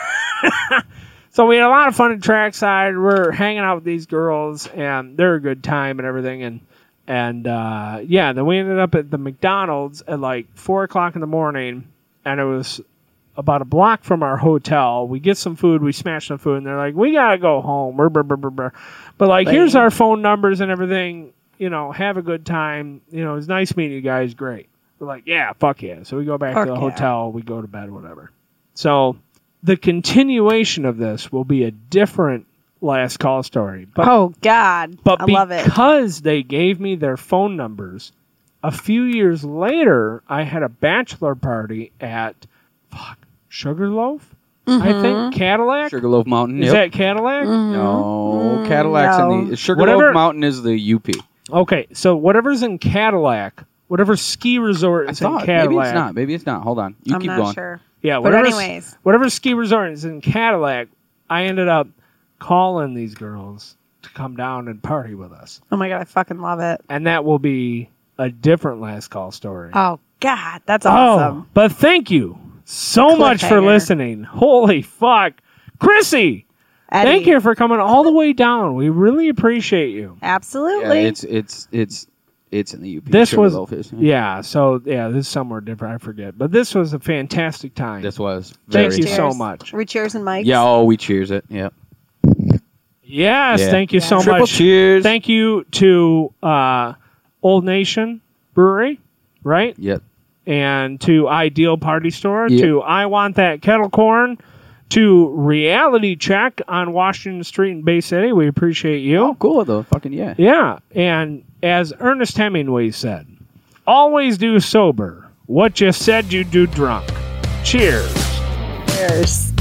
So we had a lot of fun at trackside. We're hanging out with these girls, and they're a good time and everything. And then we ended up at the McDonald's at like 4:00 in the morning, and it was about a block from our hotel. We get some food, we smash some food, and they're like, "We gotta go home." But like, here's our phone numbers and everything. You know, have a good time. You know, it was nice meeting you guys. Great. We're like, yeah, fuck yeah. So we go back to the hotel. We go to bed, whatever. So the continuation of this will be a different last call story. But, Oh God, but I love it. because they gave me their phone numbers, a few years later, I had a bachelor party at Sugarloaf, I think Cadillac. Sugarloaf Mountain. Is Yep. that Cadillac? No, Cadillac's no. in the Sugarloaf Whatever- Mountain is the UP. Okay, so whatever's in Cadillac, whatever ski resort I is in thought Cadillac. maybe it's not. Maybe it's not. Hold on. You I'm keep not going. sure. Yeah, But whatever. anyways. Whatever ski resort is in Cadillac, I ended up calling these girls to come down and party with us, Oh my God, I fucking love it. and that will be a different last call story. Oh God, that's awesome. But thank you so much for Cliffhanger. listening. Holy fuck, Chrissy! Eddie, Thank you for coming all the way down. We really appreciate you. Yeah, Absolutely. it's in the UP. This was Sugarloaf is, this is somewhere different. I forget, but this was a fantastic time. This was. Thank very- you so Cheers. much. We cheers and mics. Yeah. Oh, we cheers it. Yeah. Yes, Yeah. thank you so Triple much. cheers. Thank you to Old Nation Brewery, right? Yep. And to Ideal Party Store, Yep. to I Want That Kettle Corn, to Reality Check on Washington Street in Bay City. We appreciate you. Oh, cool though. Fucking yeah. Yeah, and as Ernest Hemingway said, always do sober what you said you'd do drunk. Cheers. Cheers.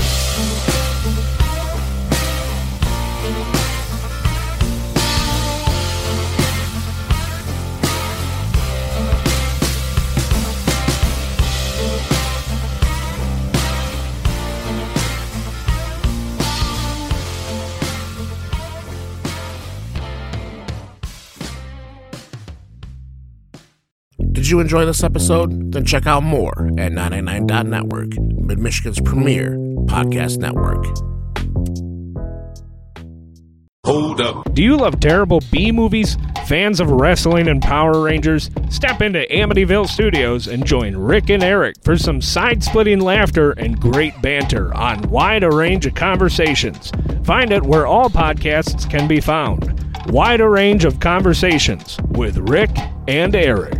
Did you enjoy this episode? Then check out more at 999.network, Mid-Michigan's premier podcast network. Hold up. Do you love terrible B movies? Fans of wrestling and Power Rangers? Step into Amityville Studios and join Rick and Eric for some side-splitting laughter and great banter on Wide a Range of Conversations. Find it where all podcasts can be found. Wide a Range of Conversations with Rick and Eric.